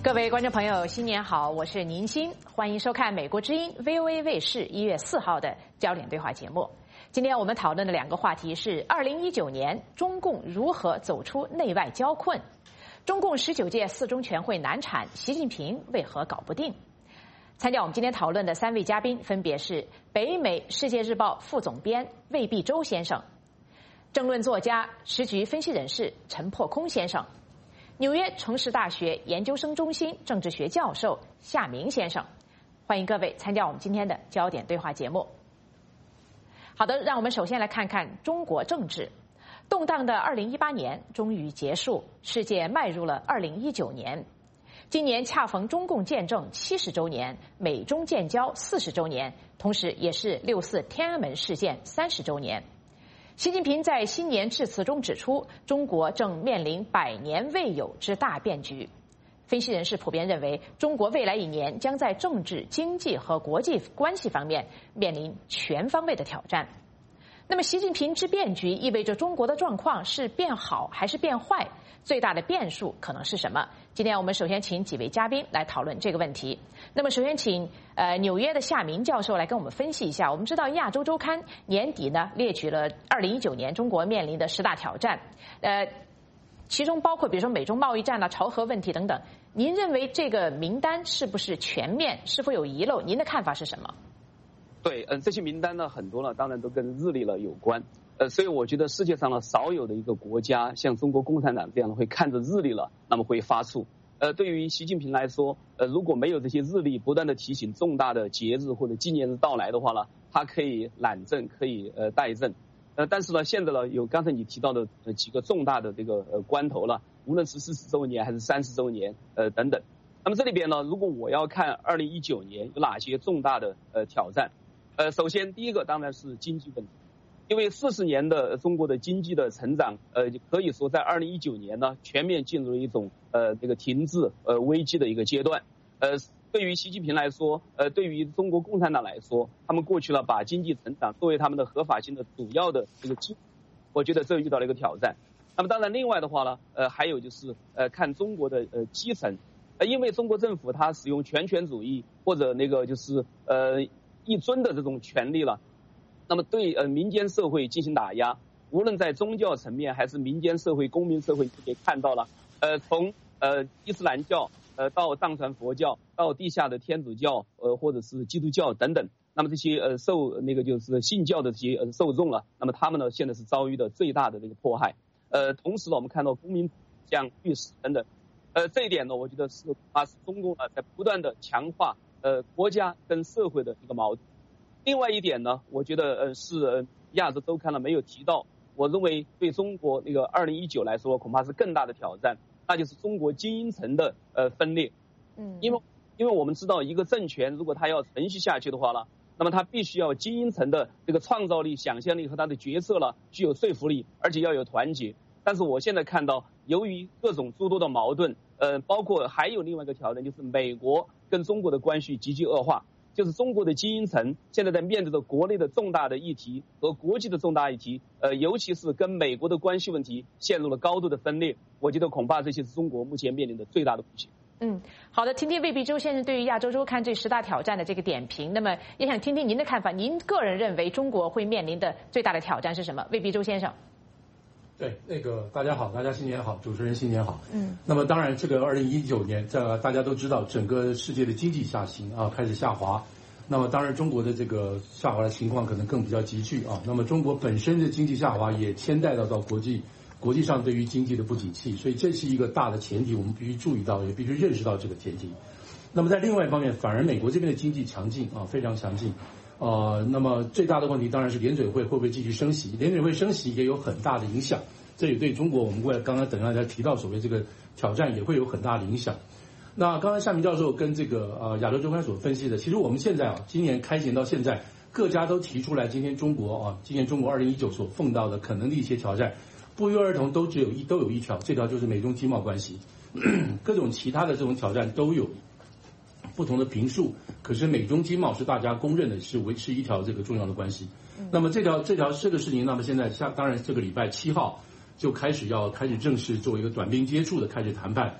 各位观众朋友，新年好，我是宁鑫，欢迎收看美国之音 VOA 卫视1月4号的焦点对话节目。今天我们讨论的两个话题是2019年中共如何走出内外交困，中共19届4中全会难产，习近平为何搞不定？参加我们今天讨论的3位嘉宾分别是北美世界日报副总编魏必洲先生、政论作家、时局分析人士陈破空先生、纽约城市大学研究生中心政治学教授夏明先生。欢迎各位参加我们今天的焦点对话节目。好的，让我们首先来看看中国政治。动荡的2018年终于结束，世界迈入了2019年。今年恰逢中共建政70周年，美中建交40周年，同时也是6·4天安门事件30周年。习近平在新年致辞中指出，中国正面临100年未有之大变局。分析人士普遍认为，中国未来1年将在政治、经济和国际关系方面面临全方位的挑战。那么，习近平之变局意味着中国的状况是变好还是变坏？最大的变数可能是什么？今天我们首先请几位嘉宾来讨论这个问题。那么，首先请纽约的夏明教授来跟我们分析一下。我们知道《亚洲周刊》年底呢列举了2019年中国面临的10大挑战，其中包括比如说美中贸易战啊、朝核问题等等。您认为这个名单是不是全面？是否有遗漏？您的看法是什么？ 对，这些名单呢，很多呢，当然都跟日历了有关。所以我觉得世界上呢，少有的一个国家像中国共产党这样的会看着日历了，那么会发怵。对于习近平来说，如果没有这些日历不断的提醒重大的节日或者纪念日到来的话呢，他可以懒政，可以怠政。但是呢，现在呢，有刚才你提到的几个重大的这个关头了，无论是40周年还是30周年等等。那么这里边呢，如果我要看2019年有哪些重大的挑战，首先第一个当然是经济问题。因为40年的中国的经济的成长，可以说在2019年呢，全面进入了一种这个停滞危机的一个阶段。对于习近平来说，对于中国共产党来说，他们过去了把经济成长作为他们的合法性的主要的这个基础，我觉得这遇到了一个挑战。那么当然，另外的话呢，还有就是看中国的基层，因为中国政府它使用全权主义或者那个就是一尊的这种权利了。那么对民间社会进行打压，无论在宗教层面还是民间社会、公民社会，也看到了，从伊斯兰教到藏传佛教，到地下的天主教或者是基督教等等，那么这些受那个就是信教的这些受众了，那么他们呢现在是遭遇的最大的这个迫害。同时呢，我们看到公民像律师等等，这一点呢，我觉得是中共在不断的强化国家跟社会的一个矛盾。另外一点呢，我觉得是亚洲周刊呢没有提到，我认为对中国那个2019来说恐怕是更大的挑战，那就是中国精英层的分裂。因为我们知道一个政权如果它要承续下去的话呢，那么它必须要精英层的这个创造力、想象力和它的决策呢具有说服力，而且要有团结。但是我现在看到，由于各种诸多的矛盾，包括还有另外一个挑战，就是美国跟中国的关系急剧恶化。就是中国的精英层现在在面对着国内的重大的议题和国际的重大议题，尤其是跟美国的关系问题陷入了高度的分裂。我觉得恐怕这些是中国目前面临的最大的风险。 好的，听听魏必洲先生对于亚洲周刊这10大挑战的这个点评。那么也想听听您的看法，您个人认为中国会面临的最大的挑战是什么？魏必洲先生。 对，大家好，大家新年好，主持人新年好。那么当然，这个2019年，大家都知道，整个世界的经济下行啊，开始下滑。那么当然，中国的这个下滑的情况可能更比较急剧啊。那么中国本身的经济下滑也牵带到国际上对于经济的不景气，所以这是一个大的前提，我们必须注意到，也必须认识到这个前提。那么在另外一方面，反而美国这边的经济强劲啊，非常强劲。那么最大的问题当然是联准会会不会继续升息？联准会升息也有很大的影响，这也对中国我们刚刚等一下提到所谓这个挑战也会有很大的影响。那刚才夏明教授跟这个亚洲周刊所分析的，其实我们现在今年开年到现在，各家都提出来今年中国2019所碰到的可能的一些挑战，不约而同都有一条，这条就是美中经贸关系，各种其他的这种挑战都有不同的评述，可是美中经贸是大家公认的是一条这个重要的关系。那么这个事情，那么现在当然这个礼拜7号就开始正式作为一个短兵接触的开始谈判。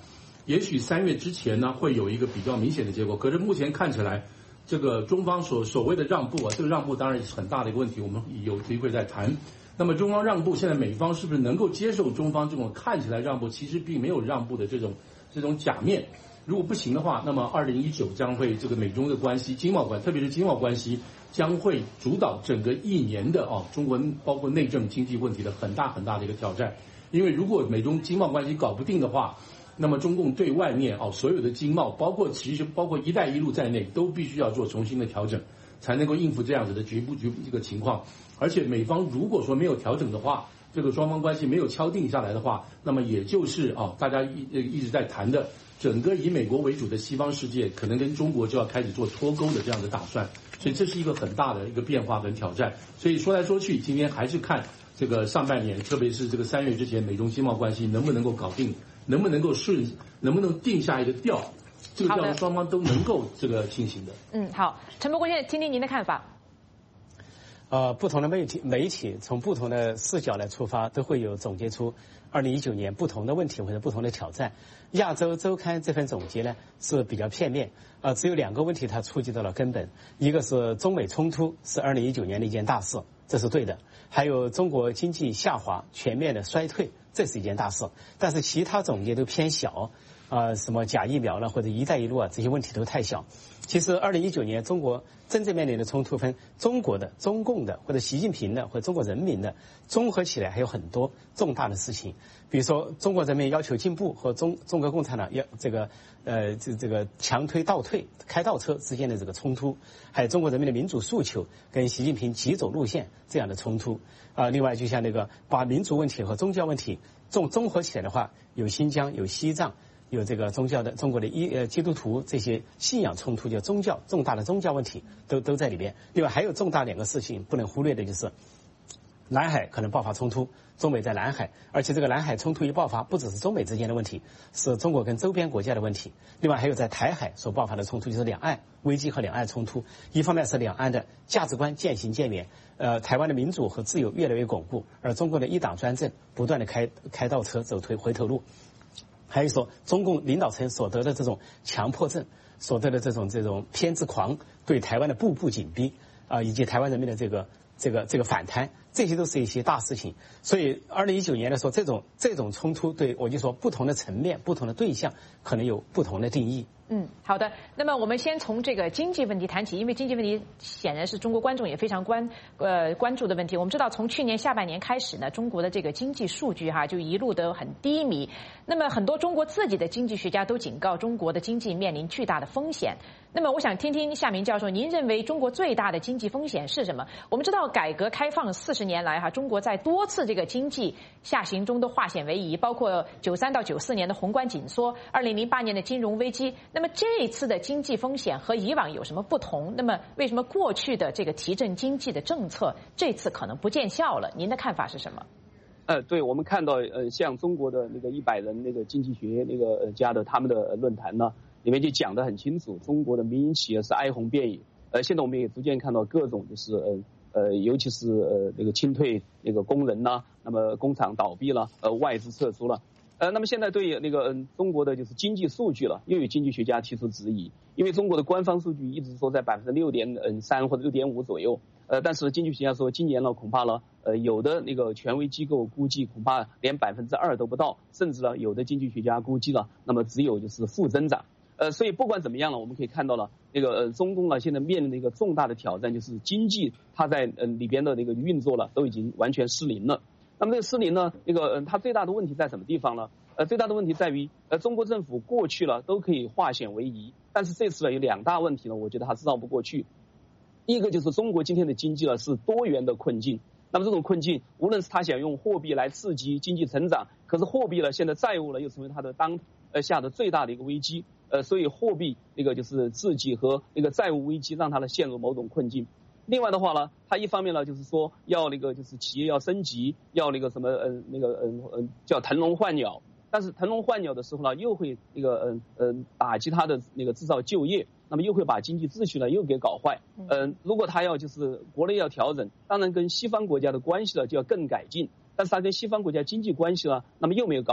也许3月之前呢会有一个比较明显的结果。可是目前看起来，这个中方所谓的让步啊，这个让步当然是很大的一个问题，我们有机会再谈。那么中方让步，现在美方是不是能够接受中方这种看起来让步，其实并没有让步的这种假面？如果不行的话，那么2019将会这个美中的关系、经贸关，特别是经贸关系，将会主导整个1年的中国包括内政经济问题的很大的一个挑战。因为如果美中经贸关系搞不定的话，那么中共对外面所有的经贸，包括“一带一路”在内，都必须要做重新的调整，才能够应付这样子的局部这个情况。而且美方如果说没有调整的话，这个双方关系没有敲定下来的话，那么也就是大家一直在谈的整个以美国为主的西方世界，可能跟中国就要开始做脱钩的这样的打算。所以这是一个很大的一个变化跟挑战。所以说来说去，今天还是看这个上半年，特别是这个3月之前，美中经贸关系能不能够搞定，能不能够能不能定下一个调，这个调双方都能够这个进行的。 好，陈伯国先生，听听您的看法。 不同的媒体从不同的视角来出发，都会有总结出2019年不同的问题或者不同的挑战。亚洲周刊这份总结呢是比较片面，只有2个问题它触及到了根本，一个是中美冲突是2019年的一件大事，这是对的，还有中国经济下滑全面的衰退，这是一件大事，但是其他总结都偏小。什么假疫苗了或者一带一路这些问题都太小。其实2019年中国真正面临的冲突分中国的、中共的或者习近平的或者中国人民的，综合起来还有很多重大的事情。比如说中国人民要求进步和中国共产党要这个强推倒退开倒车之间的这个冲突，还有中国人民的民主诉求跟习近平急走路线这样的冲突。另外就像那个把民族问题和宗教问题综合起来的话，有新疆有西藏，有这个宗教的中国的基督徒这些信仰冲突，就重大的宗教问题都在里边。另外还有重大2个事情不能忽略的，就是南海可能爆发冲突，中美在南海，而且这个南海冲突一爆发，不只是中美之间的问题，是中国跟周边国家的问题。另外还有在台海所爆发的冲突，就是两岸危机和两岸冲突。一方面是两岸的价值观渐行渐远，台湾的民主和自由越来越巩固，而中国的一党专政不断的开倒车走回头路。还有说中共领导层所得的这种强迫症，所得的这种偏执狂对台湾的步步紧逼以及台湾人民的这个反弹，这些都是一些大事情。所以2019年的时候，这种冲突对我就说不同的层面、不同的对象可能有不同的定义。 好的。那么我们先从这个经济问题谈起，因为经济问题显然是中国观众也非常关注的问题。我们知道，从去年下半年开始呢，中国的这个经济数据就一路的很低迷。那么很多中国自己的经济学家都警告，中国的经济面临巨大的风险。那么我想听听夏明教授，您认为中国最大的经济风险是什么？我们知道，改革开放40年来中国在多次这个经济下行中都化险为夷，包括93到94年的宏观紧缩，2008年的金融危机。那么这一次的经济风险和以往有什么不同？那么为什么过去的这个提振经济的政策这次可能不见效了？您的看法是什么？ 对，我们看到像中国的那个100人那个经济学那个家的他们的论坛呢，里面就讲得很清楚，中国的民营企业是哀鸿遍野。现在我们也逐渐看到各种就是尤其是那个清退那个工人啦，那么工厂倒闭了，外资撤出了。那么现在对那个中国的就是经济数据了，又有经济学家提出质疑，因为中国的官方数据一直说在6.3%或者6.5%左右，但是经济学家说今年呢恐怕呢有的那个权威机构估计恐怕连2%都不到，甚至呢有的经济学家估计了那么只有就是负增长。所以不管怎么样呢，我们可以看到了那个中共呢现在面临的一个重大的挑战，就是经济它在里边的那个运作了都已经完全失灵了。那么这个失灵呢，它最大的问题在什么地方呢？最大的问题在于中国政府过去了都可以化险为夷，但是这次呢有2大问题呢，我觉得它是绕不过去。一个就是中国今天的经济呢是多元的困境，那么这种困境无论是他想用货币来刺激经济成长，可是货币呢现在债务呢又成为它的当下的最大的一个危机，所以货币那个就是刺激和那个债务危机让它呢陷入某种困境。另外的话呢，它一方面呢就是说要那个就是企业要升级，要那个什么叫腾笼换鸟，但是腾笼换鸟的时候呢，又会那个打击它的那个制造就业，那么又会把经济秩序呢又给搞坏。如果它要就是国内要调整，当然跟西方国家的关系呢就要更改进，但是它跟西方国家经济关系呢，那么又没有搞好。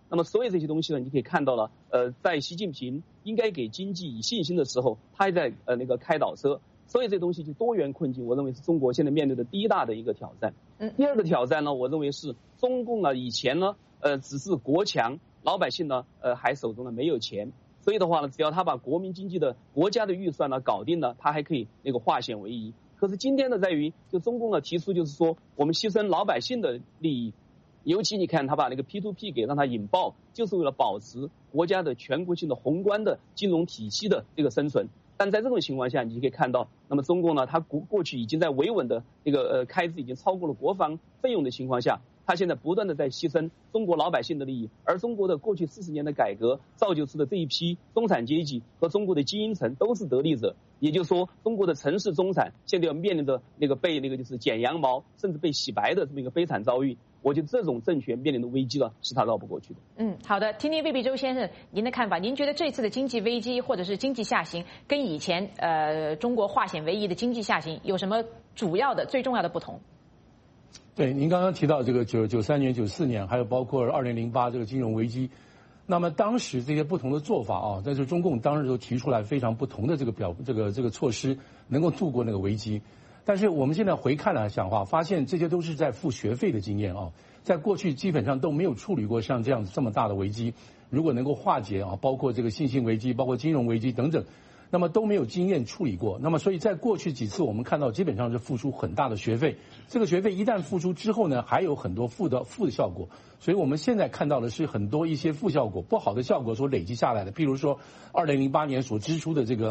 那么所有这些东西呢，你可以看到了，在习近平应该给经济以信心的时候，他还在开倒车。所以这东西就多元困境，我认为是中国现在面对的第一大的一个挑战。第二个挑战呢，我认为是中共呢以前呢，只是国强，老百姓呢，还手中呢没有钱。所以的话呢，只要他把国民经济的国家的预算呢搞定了，他还可以化险为夷。可是今天呢，在于就中共呢提出就是说，我们牺牲老百姓的利益，尤其你看他把P2P 给让它引爆，就是为了保持国家的全国性的宏观的金融体系的这个生存。但在这种情况下，你就可以看到，那么中共呢，它过去已经在维稳的开支已经超过了国防费用的情况下，它现在不断的在牺牲中国老百姓的利益，而中国的过去40年的改革造就出的这一批中产阶级和中国的精英层都是得利者。也就是说，中国的城市中产现在要面临着被就是剪羊毛，甚至被洗白的这么一个悲惨遭遇。我觉得这种政权面临的危机了，是他绕不过去的。 好的，听听魏必周先生您的看法。您觉得这次的经济危机或者是经济下行，跟以前中国化险为夷的经济下行有什么主要的、最重要的不同？ 对，您刚刚提到这个93年、94年，还有包括2008这个金融危机。那么当时这些不同的做法啊，但是中共当时都提出来非常不同的这个措施，能够度过那个危机。但是我们现在回看来讲话，发现这些都是在付学费的经验啊，在过去基本上都没有处理过像这样子这么大的危机。如果能够化解啊，包括这个信心危机，包括金融危机等等，那么都没有经验处理过。那么所以在过去几次我们看到基本上是付出很大的学费，这个学费一旦付出之后呢，还有很多负的效果。所以我们现在看到的是很多一些负效果、不好的效果所累积下来的。譬如说2008年所支出的这个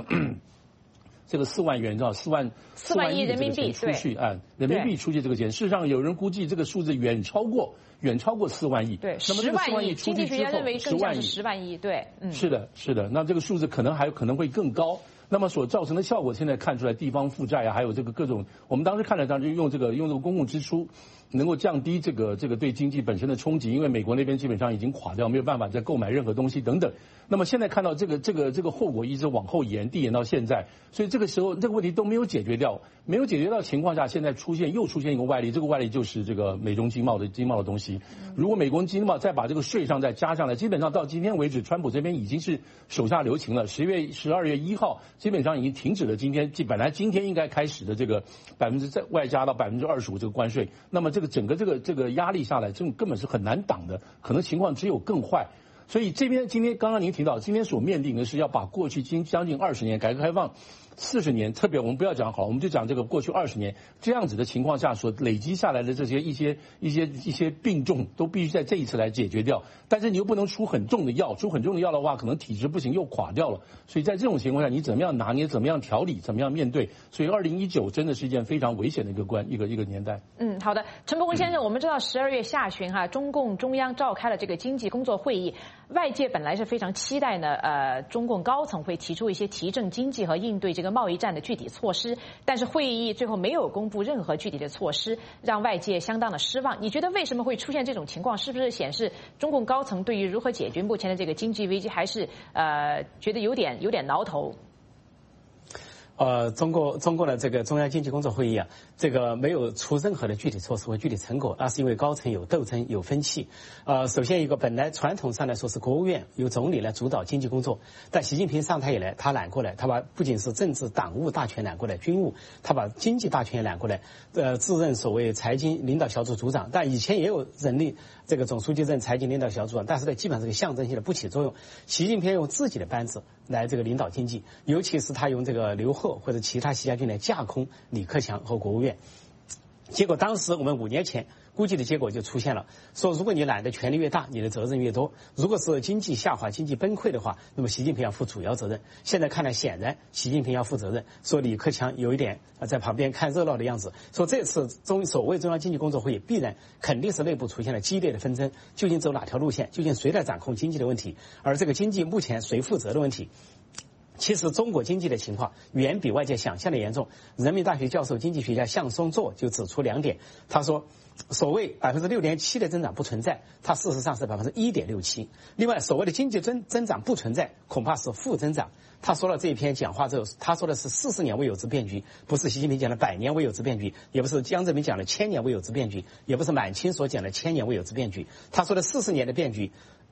4万元，你知道4万亿人民币出去啊，人民币出去这个钱，事实上有人估计这个数字远超过4万亿。 对， 那么这个4万亿经济学家认为更像是10万亿。对， 是的，那这个数字可能会更高。那么所造成的效果，现在看出来，地方负债啊，还有这个各种，我们当时看了，当时用这个公共支出，能够降低这个对经济本身的冲击，因为美国那边基本上已经垮掉，没有办法再购买任何东西等等。那么现在看到这个后果一直往后延，递延到现在，所以这个时候这个问题都没有解决掉，没有解决到情况下，现在又出现一个外力，这个外力就是这个美中经贸的东西。如果美国经贸再把这个税上再加上来，基本上到今天为止，川普这边已经是手下留情了。12月1号基本上已经停止了本来今天应该开始的这个再外加到25%这个关税，那么这个整个这个压力下来，这根本是很难挡的，可能情况只有更坏。所以这边今天刚刚您提到，今天所面临的是要把过去将近20年改革开放40年，特别我们不要讲好，我们就讲这个过去20年这样子的情况下所累积下来的这些一些病重，都必须在这一次来解决掉。但是你又不能出很重的药，的话，可能体质不行又垮掉了。所以在这种情况下，你怎么样拿捏，怎么样调理，怎么样面对？所以2019真的是一件非常危险的一个年代。 好的，陈伯文先生，我们知道12月下旬中共中央召开了这个经济工作会议，外界本来是非常期待呢，中共高层会提出一些提振经济和应对这个贸易战的具体措施，但是会议最后没有公布任何具体的措施，让外界相当的失望。你觉得为什么会出现这种情况？是不是显示中共高层对于如何解决目前的这个经济危机，还是觉得有点挠头？ 中国的这个中央经济工作会议啊，这个没有出任何的具体措施和具体成果，那是因为高层有斗争有分歧。首先一个本来传统上来说是国务院由总理来主导经济工作，但习近平上台以来，他揽过来，他把不仅是政治党务大权揽过来，军务，他把经济大权也揽过来，自任所谓财经领导小组组长，但以前也有人力这个总书记任财经领导小组长，但是呢，基本上是个象征性的，不起作用。习近平用自己的班子来这个领导经济，尤其是他用这个刘鹤或者其他习家军来架空李克强和国务院。结果当时我们5年前估计的结果就出现了，说如果你揽的权力越大，你的责任越多。如果是经济下滑、经济崩溃的话，那么习近平要负主要责任。现在看来，显然习近平要负责任。说李克强有一点在旁边看热闹的样子。说这次所谓中央经济工作会议肯定是内部出现了激烈的纷争，究竟走哪条路线，究竟谁来掌控经济的问题，而这个经济目前谁负责的问题。其实中国经济的情况远比外界想象的严重。人民大学教授经济学家向松作就指出2点，他说所谓6.7%的增长不存在，它事实上是1.67%。另外所谓的经济增长不存在，恐怕是负增长。他说了这一篇讲话之后，他说的是40年未有之变局，不是习近平讲的100年未有之变局，也不是江泽民讲的1000年未有之变局，也不是满清所讲的1000年未有之变局。他说的40年的变局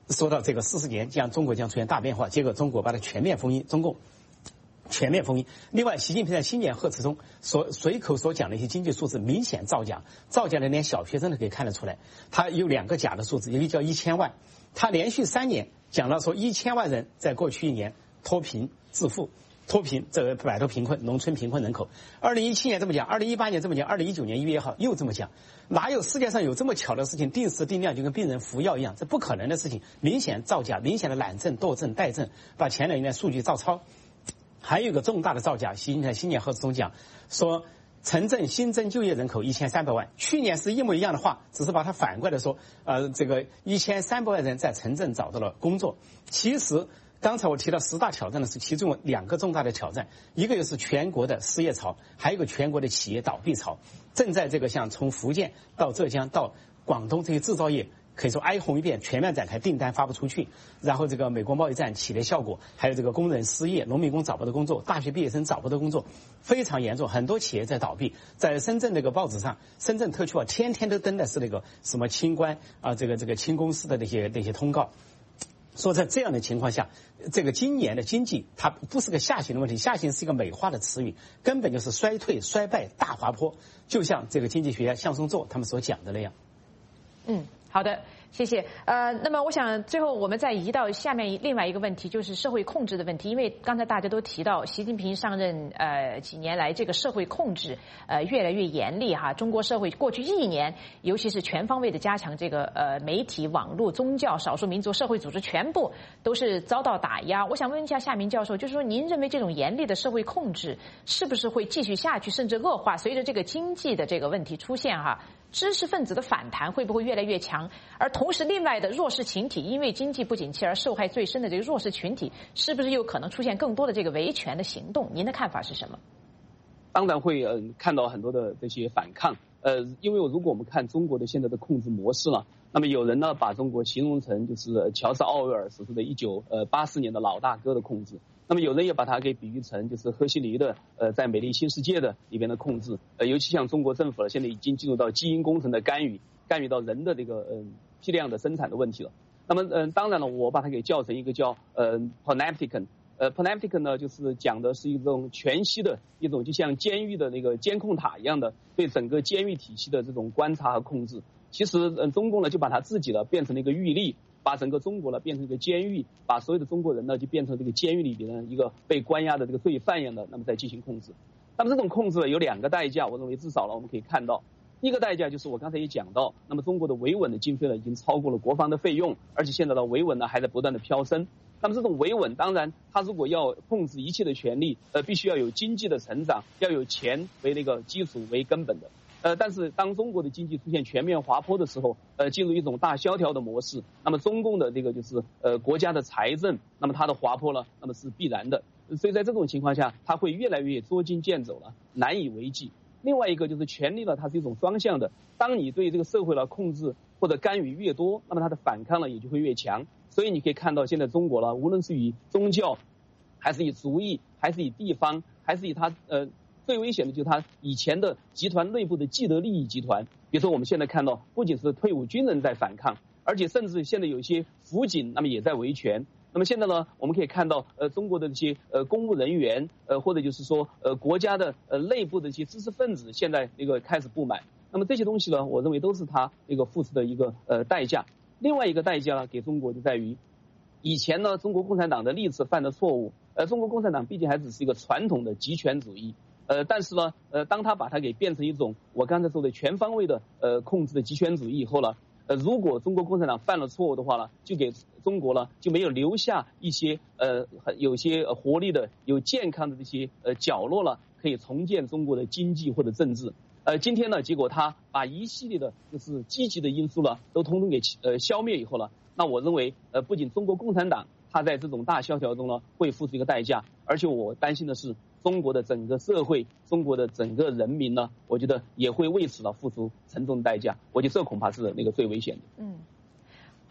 说到这个40年中国将出现大变化，结果中国把它全面封印，中共全面封印。另外，习近平在新年贺词中随口所讲的一些经济数字明显造假，造假的连小学生都可以看得出来。他有2个假的数字，一个叫1000万，他连续3年讲了说1000万人在过去1年脱贫致富。脱贫，这个摆脱贫困，农村贫困人口。2017年这么讲，2018年这么讲，2019年1月1号又这么讲，哪有世界上有这么巧的事情？定时定量就跟病人服药一样，这不可能的事情，明显造假，明显的懒政、惰政、怠政，把前2年的数据照抄。还有一个重大的造假，习近平在新年贺词中讲说，城镇新增就业人口1300万，去年是一模一样的话，只是把它反过来说，这个1300万人在城镇找到了工作。其实刚才我提到10大挑战的是其中2个重大的挑战，一个就是全国的失业潮，还有一个全国的企业倒闭潮，正在这个像从福建到浙江到广东这些制造业可以说哀鸿一片，全面展开，订单发不出去，然后这个美国贸易战起的效果，还有这个工人失业，农民工找不到工作，大学毕业生找不到工作，非常严重，很多企业在倒闭。在深圳那个报纸上，深圳特区天天都登的是那个什么清关这个清公司的那些通告。说在这样的情况下，这个今年的经济它不是个下行的问题，下行是一个美化的词语，根本就是衰退、衰败、大滑坡，就像这个经济学家向松作他们所讲的那样。 好的，谢谢。那么我想最后我们再移到下面另外一个问题，就是社会控制的问题。因为刚才大家都提到，习近平上任几年来，这个社会控制越来越严厉哈。中国社会过去1年，尤其是全方位的加强这个媒体、网络、宗教、少数民族、社会组织，全部都是遭到打压。我想问一下夏明教授，就是说您认为这种严厉的社会控制是不是会继续下去，甚至恶化？随着这个经济的这个问题出现哈，知识分子的反弹会不会越来越强？而同时，另外的弱势群体因为经济不景气而受害最深的这个弱势群体，是不是有可能出现更多的这个维权的行动？您的看法是什么？ 当然会看到很多的这些反抗。因为如果我们看中国的现在的控制模式了，那么有人呢把中国形容成就是乔治奥威尔实施的1984年的老大哥的控制。那么有人也把它给比喻成就是赫胥黎的在美丽新世界的里边的控制。尤其像中国政府了，现在已经进入到基因工程的干预到人的这个批量的生产的问题了。那么当然了，我把它给叫成一个叫Panopticon。Panopticon 呢，就是讲的是一种全息的一种，就像监狱的那个监控塔一样的，对整个监狱体系的这种观察和控制。其实中共呢就把它自己呢变成了一个狱吏，把整个中国呢变成一个监狱，把所有的中国人呢就变成这个监狱里边的一个被关押的这个罪犯一样的，那么在进行控制。那么这种控制呢有2个代价，我认为至少呢我们可以看到。第一个代价就是我刚才也讲到，那么中国的维稳的经费呢已经超过了国防的费用，而且现在的维稳呢还在不断的飙升。那么这种维稳，当然它如果要控制一切的权利，必须要有经济的成长，要有钱为那个基础为根本的。但是当中国的经济出现全面滑坡的时候，进入一种大萧条的模式，那么中共的这个就是国家的财政，那么它的滑坡呢，那么是必然的。所以在这种情况下，它会越来越捉襟见肘了，难以为继。另外一个就是权力呢，它是一种双向的。当你对这个社会的控制或者干预越多，那么它的反抗呢也就会越强。所以你可以看到，现在中国了，无论是以宗教，还是以族裔，还是以地方，还是以它最危险的就是它以前的集团内部的既得利益集团。比如说我们现在看到，不仅是退伍军人在反抗，而且甚至现在有一些辅警，那么也在维权。那么现在呢，我们可以看到中国的这些公务人员或者就是说国家的内部的一些知识分子，现在那个开始不满。那么这些东西呢，我认为都是他那个付出的一个代价。另外一个代价呢，给中国就在于，以前呢，中国共产党的历次犯的错误，中国共产党毕竟还只是一个传统的极权主义，但是呢，当他把它给变成一种我刚才说的全方位的控制的极权主义以后呢，如果中国共产党犯了错误的话呢，就给中国呢就没有留下一些有些活力的、有健康的这些角落了，可以重建中国的经济或者政治。今天呢，结果他把一系列的就是积极的因素呢，都统统给消灭以后了。那我认为，不仅中国共产党它在这种大萧条中呢会付出一个代价，而且我担心的是，中国的整个社会、中国的整个人民呢，我觉得也会为此呢付出沉重的代价。我觉得这恐怕是那个最危险的。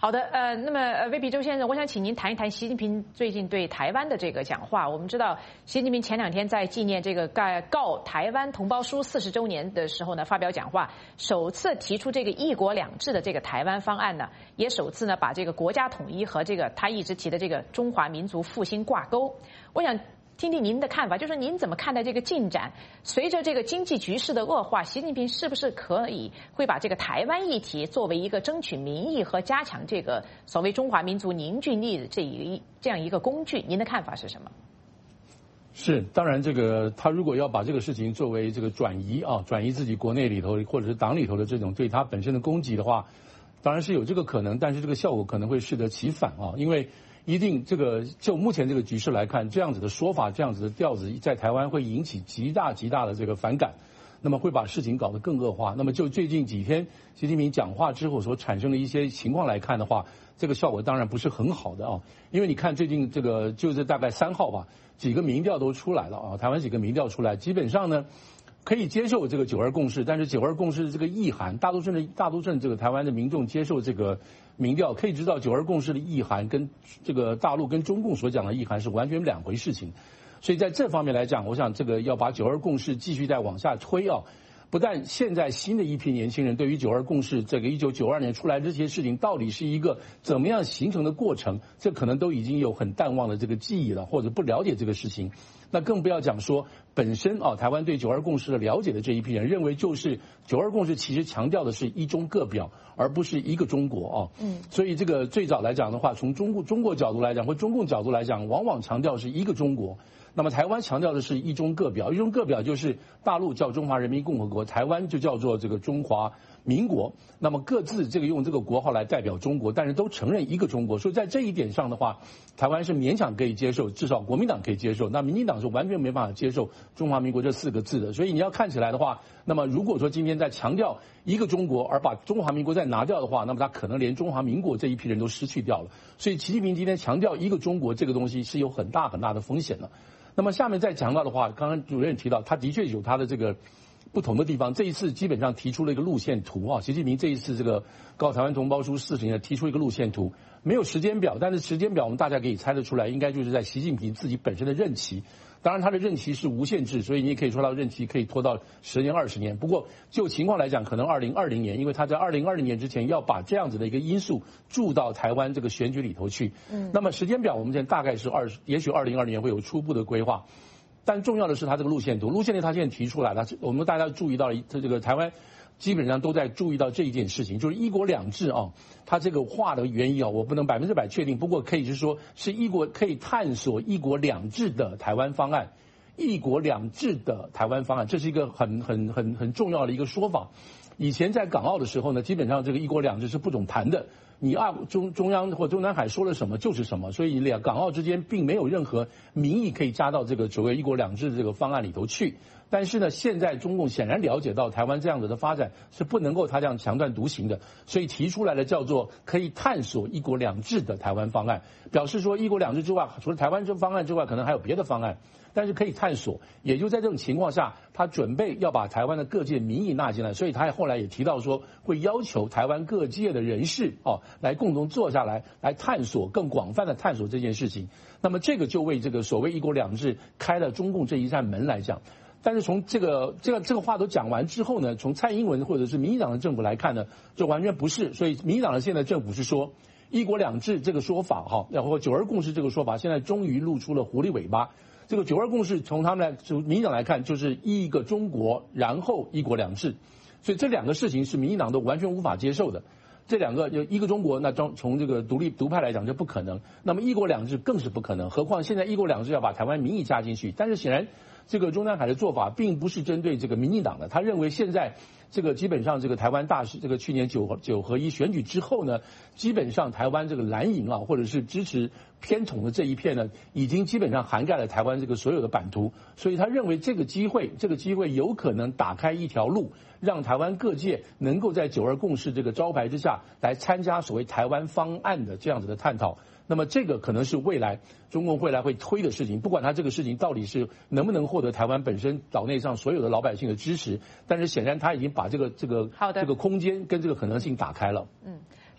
好的，那么魏必周先生，我想请您谈一谈习近平最近对台湾的这个讲话。我们知道，习近平前2天在纪念这个告台湾同胞书40周年的时候呢，发表讲话，首次提出这个“1国2制”的这个台湾方案呢，也首次呢把这个国家统一和这个他一直提的这个中华民族复兴挂钩。我想听听您的看法，就是您怎么看待这个进展？随着这个经济局势的恶化，习近平是不是会把这个台湾议题作为一个争取民意和加强这个所谓中华民族凝聚力的这样一个工具？您的看法是什么？ 是，当然，这个他如果要把这个事情作为这个转移自己国内里头或者是党里头的这种对他本身的攻击的话，当然是有这个可能，但是这个效果可能会适得其反啊，因为一定这个就目前这个局势来看，这样子的说法，这样子的调子，在台湾会引起极大的这个反感，那么会把事情搞得更恶化。那么就最近几天习近平讲话之后所产生的一些情况来看的话，这个效果当然不是很好的啊。因为你看最近这个就是大概3号吧，几个民调都出来了啊，台湾几个民调出来，基本上呢可以接受这个9·2共识，但是9·2共识的这个意涵，大多数这个台湾的民众接受这个民调，可以知道9·2共识的意涵跟这个大陆跟中共所讲的意涵是完全2回事情。所以在这方面来讲，我想这个要把9·2共识继续再往下推啊，不但现在新的一批年轻人对于9·2共识这个1992年出来这些事情到底是一个怎么样形成的过程，这可能都已经有很淡忘的这个记忆了，或者不了解这个事情。那更不要讲说本身台湾对9·2共识的了解的这一批人认为，就是9·2共识其实强调的是一中各表，而不是一个中国所以这个最早来讲的话，从中国角度来讲或中共角度来讲，往往强调是一个中国。那么台湾强调的是一中各表，一中各表就是大陆叫中华人民共和国，台湾就叫做这个中华民国，那么各自这个用这个国号来代表中国，但是都承认一个中国。所以在这一点上的话，台湾是勉强可以接受，至少国民党可以接受，那民进党是完全没办法接受中华民国这4个字的。所以你要看起来的话，那么如果说今天在强调一个中国而把中华民国再拿掉的话，那么他可能连中华民国这一批人都失去掉了。所以习近平今天强调一个中国这个东西是有很大的风险的。那么下面再讲到的话，刚刚主任提到，他的确有他的这个不同的地方。这一次基本上提出了一个路线图啊，习近平这一次这个告台湾同胞书40年提出一个路线图，没有时间表，但是时间表我们大家可以猜得出来，应该就是在习近平自己本身的任期。当然他的任期是无限制，所以你也可以说他的任期可以拖到10年20年。不过就情况来讲，可能2020年，因为他在2020年之前要把这样子的一个因素注到台湾这个选举里头去。那么时间表我们现在大概是也许2020年会有初步的规划。但重要的是他这个路线图，他现在提出来了，我们大家注意到了，这个台湾基本上都在注意到这一件事情，就是1国2制啊，他这个话的原因啊，我不能100%确定，不过可以是说是可以探索1国2制的台湾方案，1国2制的台湾方案，这是一个很重要的一个说法。以前在港澳的时候呢，基本上这个1国2制是不准谈的。你中央或中南海说了什么就是什么，所以港澳之间并没有任何民意可以加到这个所谓1国2制的这个方案里头去。但是呢，现在中共显然了解到台湾这样子的发展是不能够他这样强断独行的，所以提出来了叫做可以探索1国2制的台湾方案，表示说1国2制之外，除了台湾这方案之外，可能还有别的方案。但是可以探索，也就在这种情况下，他准备要把台湾的各界民意纳进来，所以他后来也提到说，会要求台湾各界的人士来共同坐下来，来探索更广泛的探索这件事情。那么这个就为这个所谓1国2制开了中共这一扇门来讲。但是从这个话都讲完之后呢，从蔡英文或者是民进党的政府来看呢，这完全不是。所以民进党的现在政府是说1国2制这个说法然后9·2共识这个说法，现在终于露出了狐狸尾巴。这个9·2共识从民进党来看，就是一个中国，然后1国2制，所以这2个事情是民进党都完全无法接受的。这2个就一个中国，那从这个独派来讲就不可能，那么1国2制更是不可能。何况现在1国2制要把台湾民意加进去，但是显然这个中南海的做法并不是针对这个民进党的，他认为现在这个基本上这个台湾这个去年9合1选举之后呢，基本上台湾这个蓝营或者是支持偏统的这一片呢，已经基本上涵盖了台湾这个所有的版图，所以他认为这个机会有可能打开一条路，让台湾各界能够在9·2共识这个招牌之下来参加所谓台湾方案的这样子的探讨。那么这个可能是未来中共会推的事情，不管他这个事情到底是能不能获得台湾本身岛内上所有的老百姓的支持，但是显然他已经把这个空间跟这个可能性打开了。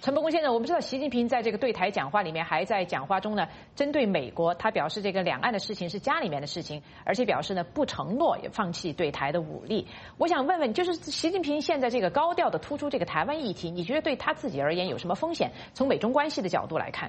陈伯公先生，我们知道习近平在这个对台讲话里面，还在讲话中呢，针对美国，他表示这个两岸的事情是家里面的事情，而且表示呢不承诺也放弃对台的武力。我想问问，就是习近平现在这个高调的突出这个台湾议题，你觉得对他自己而言有什么风险？从美中关系的角度来看，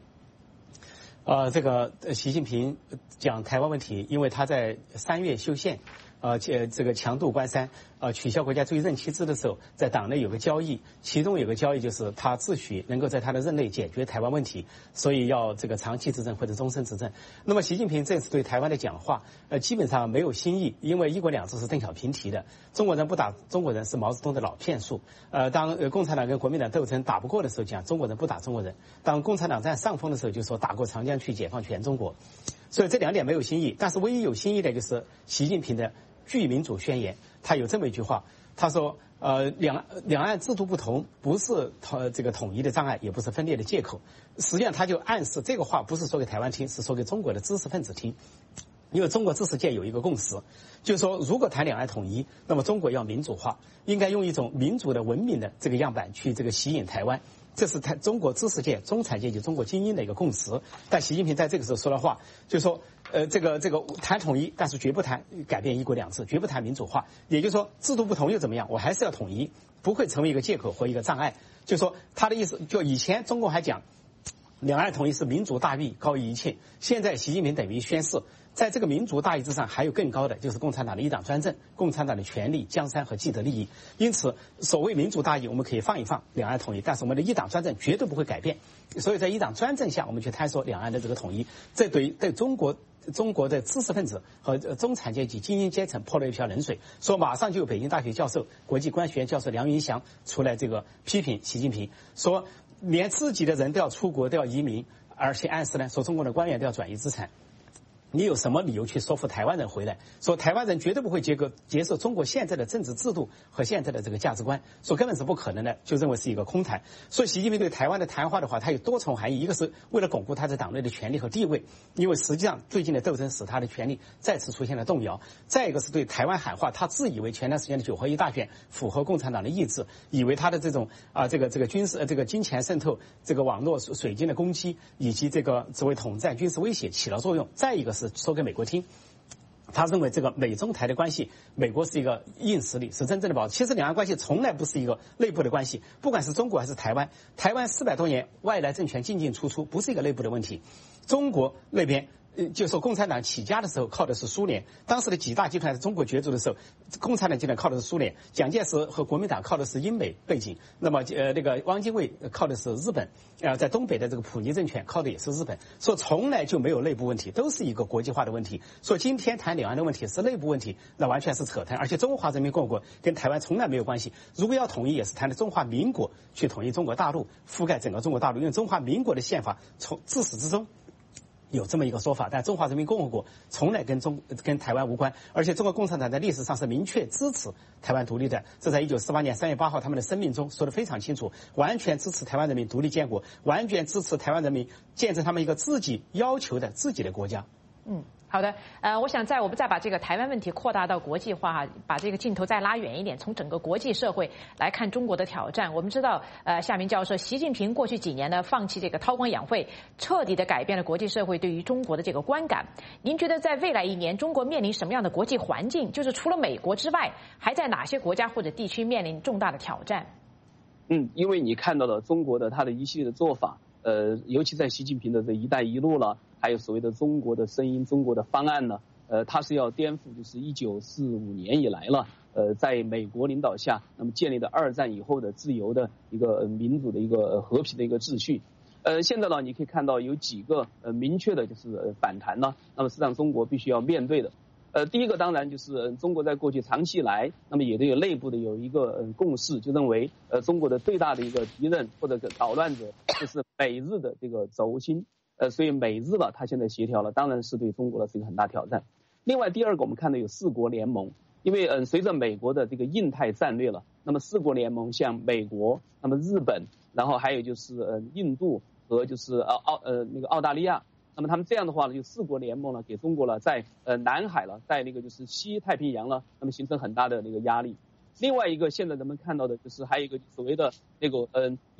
这个习近平讲台湾问题，因为他在3月修宪。这个强渡关山，取消国家主义任期制的时候，在党内有个交易，其中有个交易就是他自诩能够在他的任内解决台湾问题，所以要这个长期执政或者终身执政。那么习近平这次对台湾的讲话，基本上没有新意，因为一国两制是邓小平提的，中国人不打中国人是毛泽东的老骗术。当共产党跟国民党斗争打不过的时候，讲中国人不打中国人；当共产党占上风的时候，就说打过长江去解放全中国。所以这2点没有新意，但是唯一有新意的就是习近平的巨民主宣言，他有这么一句话，他说两岸制度不同不是这个统一的障碍，也不是分裂的借口。实际上他就暗示这个话不是说给台湾听，是说给中国的知识分子听。因为中国知识界有一个共识，就是说如果谈两岸统一，那么中国要民主化，应该用一种民主的文明的这个样板去这个吸引台湾。这是中国知识界、中产阶级、中国精英的一个共识。但习近平在这个时候说的话，就是说，这个谈统一，但是绝不谈改变一国两制，绝不谈民主化。也就是说，制度不同又怎么样？我还是要统一，不会成为一个借口和一个障碍。就是说，他的意思，就以前中国还讲，两岸统一是民族大义高于一切。现在习近平等于宣誓，在这个民族大义之上，还有更高的，就是共产党的一党专政，共产党的权力、江山和既得利益。因此，所谓民族大义，我们可以放一放两岸统一，但是我们的一党专政绝对不会改变。所以在一党专政下，我们去探索两岸的这个统一，这对中国的知识分子和中产阶级、精英阶层泼了一瓢冷水。说马上就有北京大学教授、国际关系学院教授梁云祥出来这个批评习近平，说连自己的人都要出国，都要移民，而且暗示呢，说中国的官员都要转移资产。你有什么理由去说服台湾人回来？说台湾人绝对不会接受中国现在的政治制度和现在的这个价值观，说根本是不可能的，就认为是一个空谈。所以习近平对台湾的谈话的话，它有多重含义：一个是为了巩固他在党内的权力和地位，因为实际上最近的斗争使他的权力再次出现了动摇；再一个是对台湾喊话，他自以为前段时间的9合1大选符合共产党的意志，以为他的这种这个军事这个金钱渗透、这个网络水军的攻击以及这个所谓统战军事威胁起了作用；再一个是说给美国听，他认为这个美中台的关系，美国是一个硬实力，是真正的保障。其实两岸关系从来不是一个内部的关系，不管是中国还是台湾，台湾400多年外来政权进进出出，不是一个内部的问题。中国那边就说共产党起家的时候靠的是苏联，当时的几大集团在中国角逐的时候，共产党集团靠的是苏联，蒋介石和国民党靠的是英美背景，那么那个汪精卫靠的是日本，在东北的这个溥仪政权靠的也是日本，说从来就没有内部问题，都是一个国际化的问题。说今天谈两岸的问题是内部问题，那完全是扯淡，而且中华人民共和国跟台湾从来没有关系，如果要统一也是谈的中华民国去统一中国大陆，覆盖整个中国大陆，因为中华民国的宪法从自始至终有这么一个说法，但中华人民共和国从来跟台湾无关，而且中国共产党在历史上是明确支持台湾独立的，这在1948年3月8号他们的声明中说得非常清楚，完全支持台湾人民独立建国，完全支持台湾人民建设他们一个自己要求的自己的国家。 好的，我想我们再把这个台湾问题扩大到国际化，把这个镜头再拉远一点，从整个国际社会来看中国的挑战。我们知道，夏明教授，习近平过去几年呢，放弃这个韬光养晦，彻底的改变了国际社会对于中国的这个观感。您觉得在未来1年，中国面临什么样的国际环境？就是除了美国之外，还在哪些国家或者地区面临重大的挑战？ 因为你看到了中国的他的一系列的做法，尤其在习近平的这“一带一路”了，还有所谓的中国的声音、中国的方案呢，他是要颠覆就是1945年以来了，在美国领导下，那么建立的2战以后的自由的一个民主的一个和平的一个秩序。现在呢，你可以看到有几个明确的就是反弹呢，那么实际上中国必须要面对的。第一个当然就是中国在过去长期以来，那么也都有内部的有一个共识，就认为中国的最大的一个敌人或者捣乱者就是美日的这个轴心，所以美日了，它现在协调了，当然是对中国的是一个很大挑战。另外第二个我们看到有4国联盟，因为随着美国的这个印太战略了，那么4国联盟像美国，那么日本，然后还有就是印度和就是澳大利亚。那么他们这样的话呢，就4国联盟呢，给中国了在南海了，在那个就是西太平洋了，那么形成很大的那个压力。另外一个现在人们看到的就是还有一个所谓的那个英语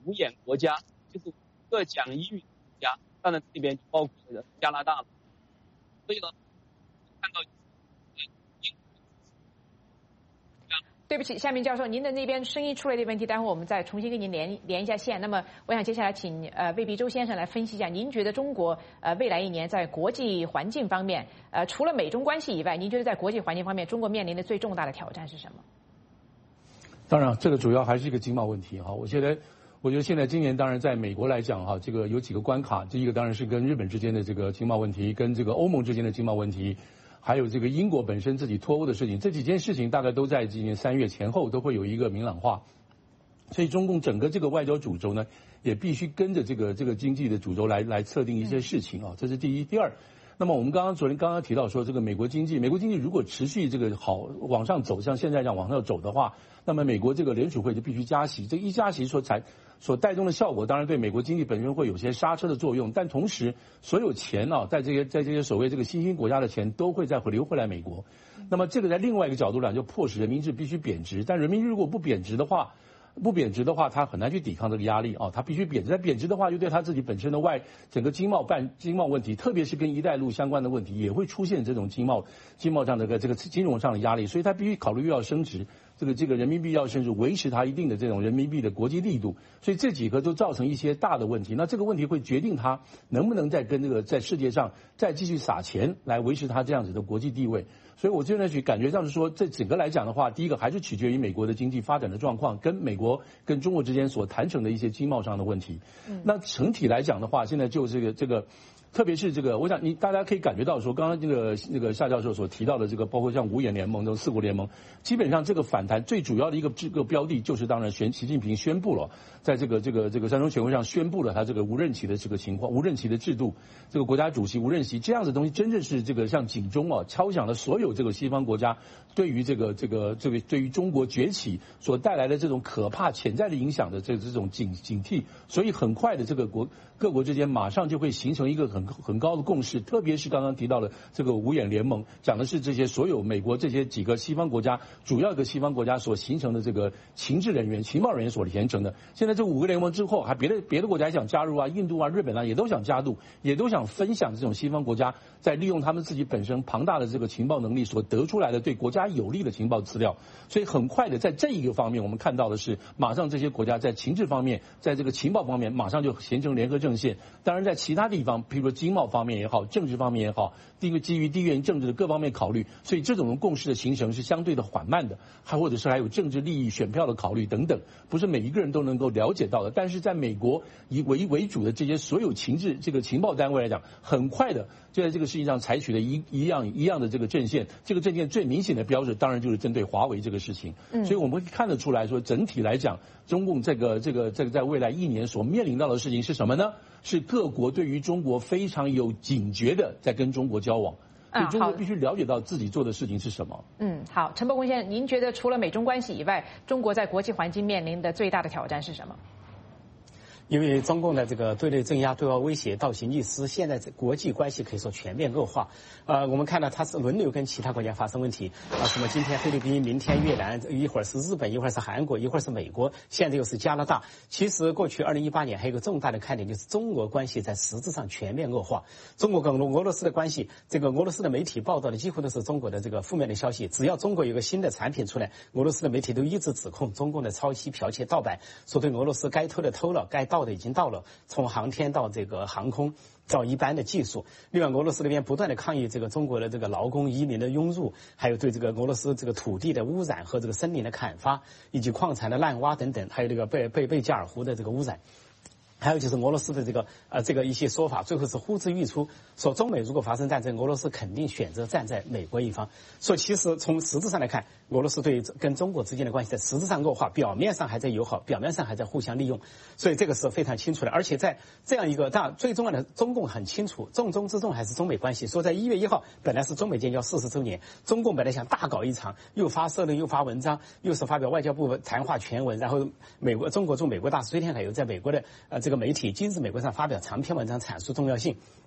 五眼国家，就是各讲英语的国家，当然这里边就包括了加拿大了。所以呢，看到。 对不起，夏明教授，您的那边声音出了点问题，待会儿我们再重新跟您连一下线。那么，我想接下来请魏必周先生来分析一下，您觉得中国未来一年在国际环境方面，除了美中关系以外，您觉得在国际环境方面，中国面临的最重大的挑战是什么？ 当然，这个主要还是一个经贸问题哈。我觉得现在今年当然在美国来讲哈，这个有几个关卡，第一个当然是跟日本之间的这个经贸问题，跟这个欧盟之间的经贸问题。还有这个英国本身自己脱欧的事情，这几件事情大概都在今年3月前后都会有一个明朗化，所以中共整个这个外交主轴呢，也必须跟着这个经济的主轴来测定一些事情啊，这是第一。第二，那么我们昨天刚刚提到说，这个美国经济如果持续这个好往上走，像现在这样往上走的话，那么美国这个联储会就必须加息，这一加息所带动的效果，当然对美国经济本身会有些刹车的作用，但同时所有钱啊，在这些所谓这个新兴国家的钱都会再流回来美国。那么这个在另外一个角度上就迫使人民币必须贬值，但人民币如果不贬值的话，它很难去抵抗这个压力啊，它必须贬值。它贬值的话，就对它自己本身的整个经贸问题，特别是跟“一带一路”相关的问题，也会出现这种经贸上的这个金融上的压力，所以它必须考虑又要升值。这个人民币要甚至维持它一定的这种人民币的国际力度，所以这几个都造成一些大的问题。那这个问题会决定它能不能再跟在世界上再继续撒钱来维持它这样子的国际地位。所以我现在感觉上是说，这整个来讲的话，第一个还是取决于美国的经济发展的状况，跟美国跟中国之间所谈成的一些经贸上的问题。那整体来讲的话，现在就这个。特别是这个，我想大家可以感觉到说，刚刚那个夏教授所提到的这个，包括像五眼联盟、四国联盟，基本上这个反弹最主要的一个标的，就是当然习近平宣布了，在这个三中全会上宣布了他这个无任期的这个情况，无任期的制度，这个国家主席无任期这样的东西，真正是这个像警钟啊，敲响了所有这个西方国家对于对于中国崛起所带来的这种可怕潜在的影响的这种警惕，所以很快的这个各国之间马上就会形成一个很高的共识，特别是刚刚提到的这个五眼联盟，讲的是这些所有美国这些几个西方国家，主要的西方国家所形成的这个情报人员所形成的。现在这5个联盟之后，还别的国家也想加入啊，印度啊、日本啊也都想加入，也都想分享这种西方国家在利用他们自己本身庞大的这个情报能力所得出来的对国家有利的情报资料。所以很快的在这一个方面，我们看到的是，马上这些国家在情治方面，在这个情报方面，马上就形成联合阵线。当然，在其他地方，譬如说经贸方面也好，政治方面也好，基于地缘政治的各方面考虑，所以这种共识的形成是相对的缓慢的，或者是还有政治利益、选票的考虑等等，不是每一个人都能够了解到的。但是在美国以为主的这些所有情报单位来讲，很快的就在这个事情上采取了一样的这个阵线。这个阵线最明显的标志，当然就是针对华为这个事情。所以我们会看得出来说，整体来讲，中共这个在未来1年所面临到的事情是什么呢？是各国对于中国非常有警觉的在跟中国交往，所以中国必须了解到自己做的事情是什么。 好，陈伯公先生，您觉得除了美中关系以外，中国在国际环境面临的最大的挑战是什么？ 因为中共的这个对内镇压、对外威胁倒行逆施，现在国际关系可以说全面恶化。我们看到它是轮流跟其他国家发生问题什么今天菲律宾，明天越南，一会儿是日本，一会儿是韩国，一会儿是美国，现在又是加拿大。其实过去2018年还有一个重大的看点，就是中俄关系在实质上全面恶化。中国跟俄罗斯的关系，这个俄罗斯的媒体报道的几乎都是中国的这个负面的消息。只要中国有个新的产品出来，俄罗斯的媒体都一直指控中共的抄袭、剽窃、盗版，说对俄罗斯该偷的偷了，该到的已经到了，从航天到这个航空到一般的技术。另外，俄罗斯那边不断的抗议这个中国的这个劳工移民的涌入，还有对这个俄罗斯这个土地的污染和这个森林的砍伐，以及矿产的滥挖等等，还有这个贝加尔湖的这个污染。还有就是俄罗斯的这个一些说法，最后是呼之欲出，说中美如果发生战争，俄罗斯肯定选择站在美国一方。所以其实从实质上来看，俄罗斯对跟中国之间的关系在实质上恶化，表面上还在友好，表面上还在互相利用，所以这个是非常清楚的。而且在这样一个最重要的，中共很清楚，重中之重还是中美关系。说在1月1号本来是中美建交40周年，中共本来想大搞一场，又发社论，又发文章，又是发表外交部谈话全文，然后中国驻美国大使崔天凯又在美国的这个媒体《今日美国》上发表长篇文章阐述重要性。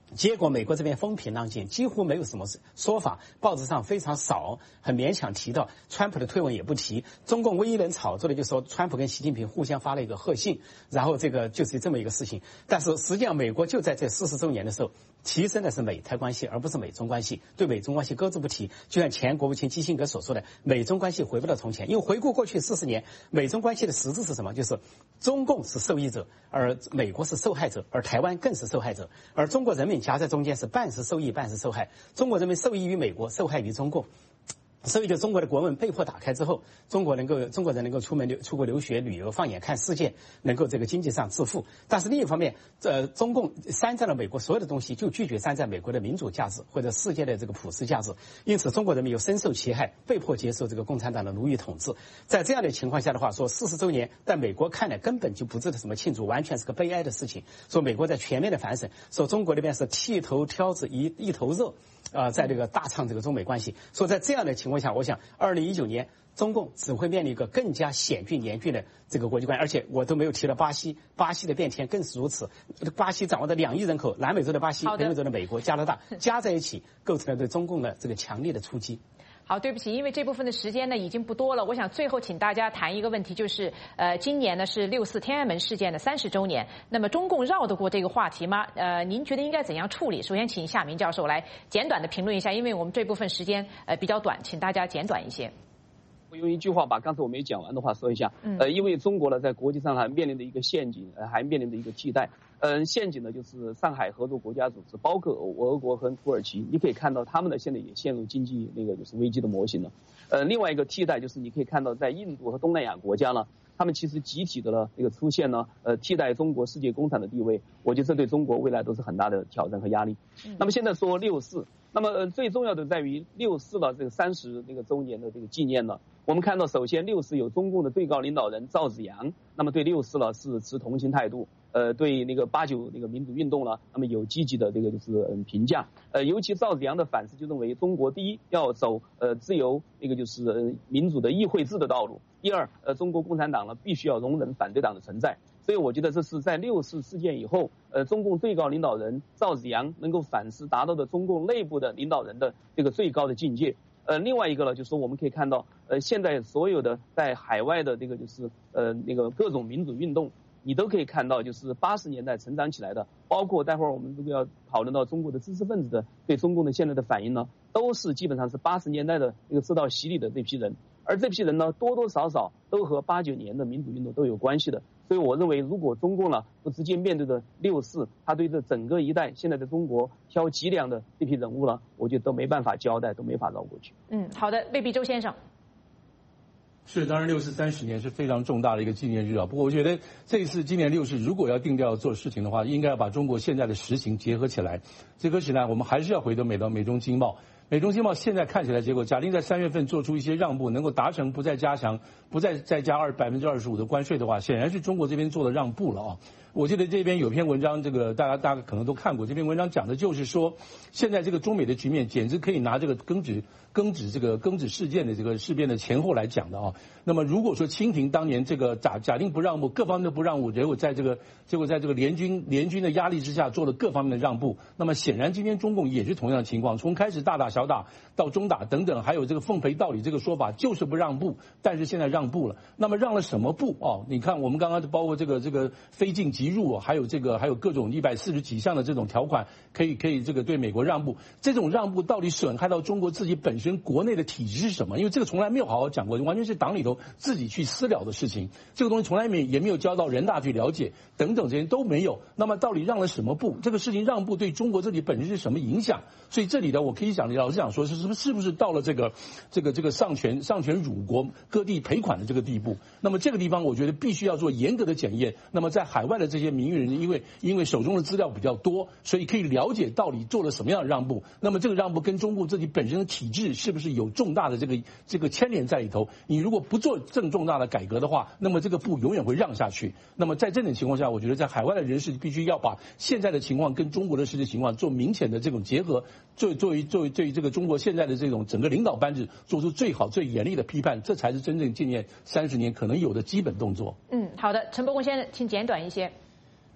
结果美国这边风平浪静，几乎没有什么说法，报纸上非常少，很勉强提到，川普的推文也不提。中共唯一能炒作的就是说川普跟习近平互相发了一个贺信，然后这个就是这么一个事情。但是实际上美国就在这40周年的时候提升的是美台关系，而不是美中关系，对美中关系搁置不提。就像前国务卿基辛格所说的，美中关系回不到从前。因为回顾过去40年，美中关系的实质是什么？就是中共是受益者，而美国是受害者，而台湾更是受害者，而中国人民夹在中间是半是受益半是受害。中国人民受益于美国，受害于中共。所以，就中国的国门被迫打开之后，中国人能够出国留学、旅游、放眼看世界，能够这个经济上致富。但是另一方面，中共山寨了美国所有的东西，就拒绝山寨美国的民主价值或者世界的这个普世价值。因此，中国人民又深受其害，被迫接受这个共产党的奴役统治。在这样的情况下的话，说40周年，在美国看来根本就不值得什么庆祝，完全是个悲哀的事情。说美国在全面的反省，说中国那边是剃头挑子一头热。在这个大唱这个中美关系，所以在这样的情况下，我想2019年中共只会面临一个更加险峻严峻的这个国际关系，而且我都没有提到巴西的变天更是如此。巴西掌握的2亿人口，南美洲的巴西，北美洲的美国、加拿大加在一起，构成了对中共的这个强烈的出击。 好，对不起，因为这部分的时间呢已经不多了，我想最后请大家谈一个问题，就是今年呢是6·4天安门事件的30周年，那么中共绕得过这个话题吗？您觉得应该怎样处理？首先请夏明教授来简短的评论一下，因为我们这部分时间比较短，请大家简短一些。 我用一句话把刚才我没讲完的话说一下。因为中国呢在国际上还面临的一个陷阱，还面临的一个替代。陷阱呢就是上海合作国家组织，包括俄国和土耳其，你可以看到他们呢现在也陷入经济就是危机的模型了。另外一个替代就是你可以看到在印度和东南亚国家呢，他们其实集体的出现呢，替代中国世界工厂的地位，我觉得这对中国未来都是很大的挑战和压力。那么现在说6·4，那么最重要的在于6·4的这个30周年的这个纪念呢，我们看到首先6·4有中共的最高领导人赵紫阳，那么对6·4呢是持同情态度，对8·9民主运动呢，那么有积极的评价。尤其赵紫阳的反思就认为中国第一要走自由民主的议会制的道路，第二中国共产党呢必须要容忍反对党的存在。所以我觉得这是在6·4事件以后，中共最高领导人赵紫阳能够反思达到的中共内部的领导人的这个最高的境界。另外一个呢，就是说我们可以看到，现在所有的在海外的各种民主运动，你都可以看到，就是80年代成长起来的，包括待会儿我们如果要讨论到中国的知识分子的对中共的现在的反应呢，都是基本上是80年代的受到洗礼的这批人，而这批人呢，多多少少都和89年的民主运动都有关系的。所以我认为，如果中共呢不直接面对的6·4，他对这整个一代现在的中国挑脊梁的这批人物呢，我觉得都没办法交代，都没法绕过去。 好的，魏必周先生。 是，当然6·4 30年是非常重大的一个纪念日啊。不过我觉得这一次今年6·4如果要定调做事情的话，应该要把中国现在的实行结合起来。结合起来，我们还是要回到美中经贸。美中经贸现在看起来结果，假定在3月份做出一些让步，能够达成不再加强、不再加25%的关税的话，显然是中国这边做的让步了啊。我记得这边有篇文章，大家可能都看过。这篇文章讲的就是说，现在这个中美的局面简直可以拿这个庚子事件的这个事变的前后来讲的啊。那么如果说清廷当年假定不让步，各方面都不让步，结果在这个联军的压力之下做了各方面的让步，那么显然今天中共也是同样的情况，从开始大打小打到中打等等，还有这个奉陪道理这个说法，就是不让步，但是现在让步了。那么让了什么步啊？你看我们刚刚包括这个非进即入，还有各种140几项的这种条款，可以对美国让步。这种让步到底损害到中国自己本身国内的体制是什么？因为这个从来没有好好讲过，完全是党里头自己去私了的事情。这个东西从来也没有交到人大去了解，等等这些都没有。那么到底让了什么步？这个事情让步对中国自己本身是什么影响？所以这里的我可以讲，老实讲说是不是到了这个丧权辱国、割地赔款的这个地步？那么这个地方我觉得必须要做严格的检验。那么在海外的这些名誉人，因为手中的资料比较多，所以可以了解到底做了什么样的让步。那么这个让步跟中共自己本身的体制是不是有重大的这个牵连在里头？你如果不做重大的改革的话，那么这个步永远会让下去。那么在这种情况下，我觉得在海外的人士必须要把现在的情况跟中国的实际情况做明显的这种结合，作为对这个中国现在的这种整个领导班子做出最好最严厉的批判，这才是真正纪念30年可能有的基本动作。 好的，陈伯公先生，请简短一些。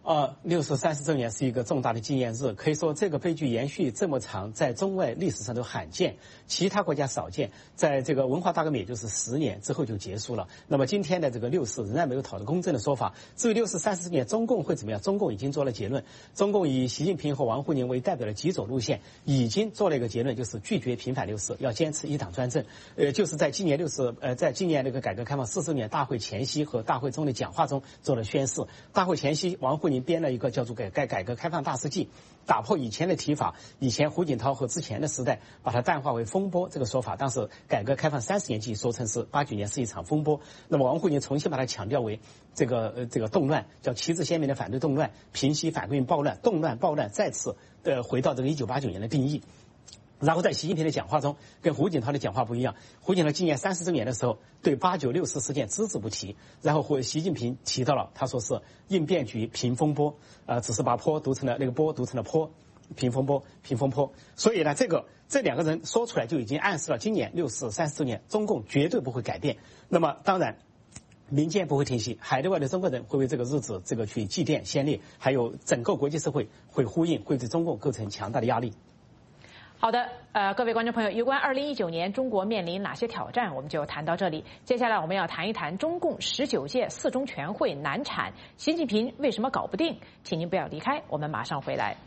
60、30周年是一个重大的纪念日，可以说这个悲剧延续这么长，在中外历史上都罕见，其他国家少见。在这个文化大革命也就是10年之后就结束了。那么今天的这个60仍然没有讨到公正的说法。至于60、30周年中共会怎么样，中共已经做了结论。中共以习近平和王沪宁为代表的几种路线，已经做了一个结论，就是拒绝平反60，要坚持一党专政。就是在今年在今年那个改革开放40周年大会前夕和大会中的讲话中做了宣誓。大会前夕，王沪宁编了一个叫做改革开放大事记，打破以前的提法，以前胡锦涛和之前的时代把它淡化为风波这个说法。当时改革开放30年记说成是89年是一场风波，那么王沪宁重新把它强调为这个动乱，叫旗帜鲜明的反对动乱，平息反革命暴乱，动乱暴乱再次回到这个1989年的定义。然后在习近平的讲话中，跟胡锦涛的讲话不一样。胡锦涛今年30周年的时候，对89、60事件只字不提，然后习近平提到了，他说是应变局平风波，只是把坡读成了那个波读成了坡，平风波，平风坡。所以呢，这两个人说出来就已经暗示了今年60、30周年，中共绝对不会改变。那么当然，民间不会停息，海内外的中国人会为这个日子去祭奠先烈，还有整个国际社会会呼应，会对中共构成强大的压力。 好的，各位观众朋友，有关2019年中国面临哪些挑战，我们就谈到这里。接下来我们要谈一谈中共19届4中全会难产，习近平为什么搞不定？请您不要离开，我们马上回来。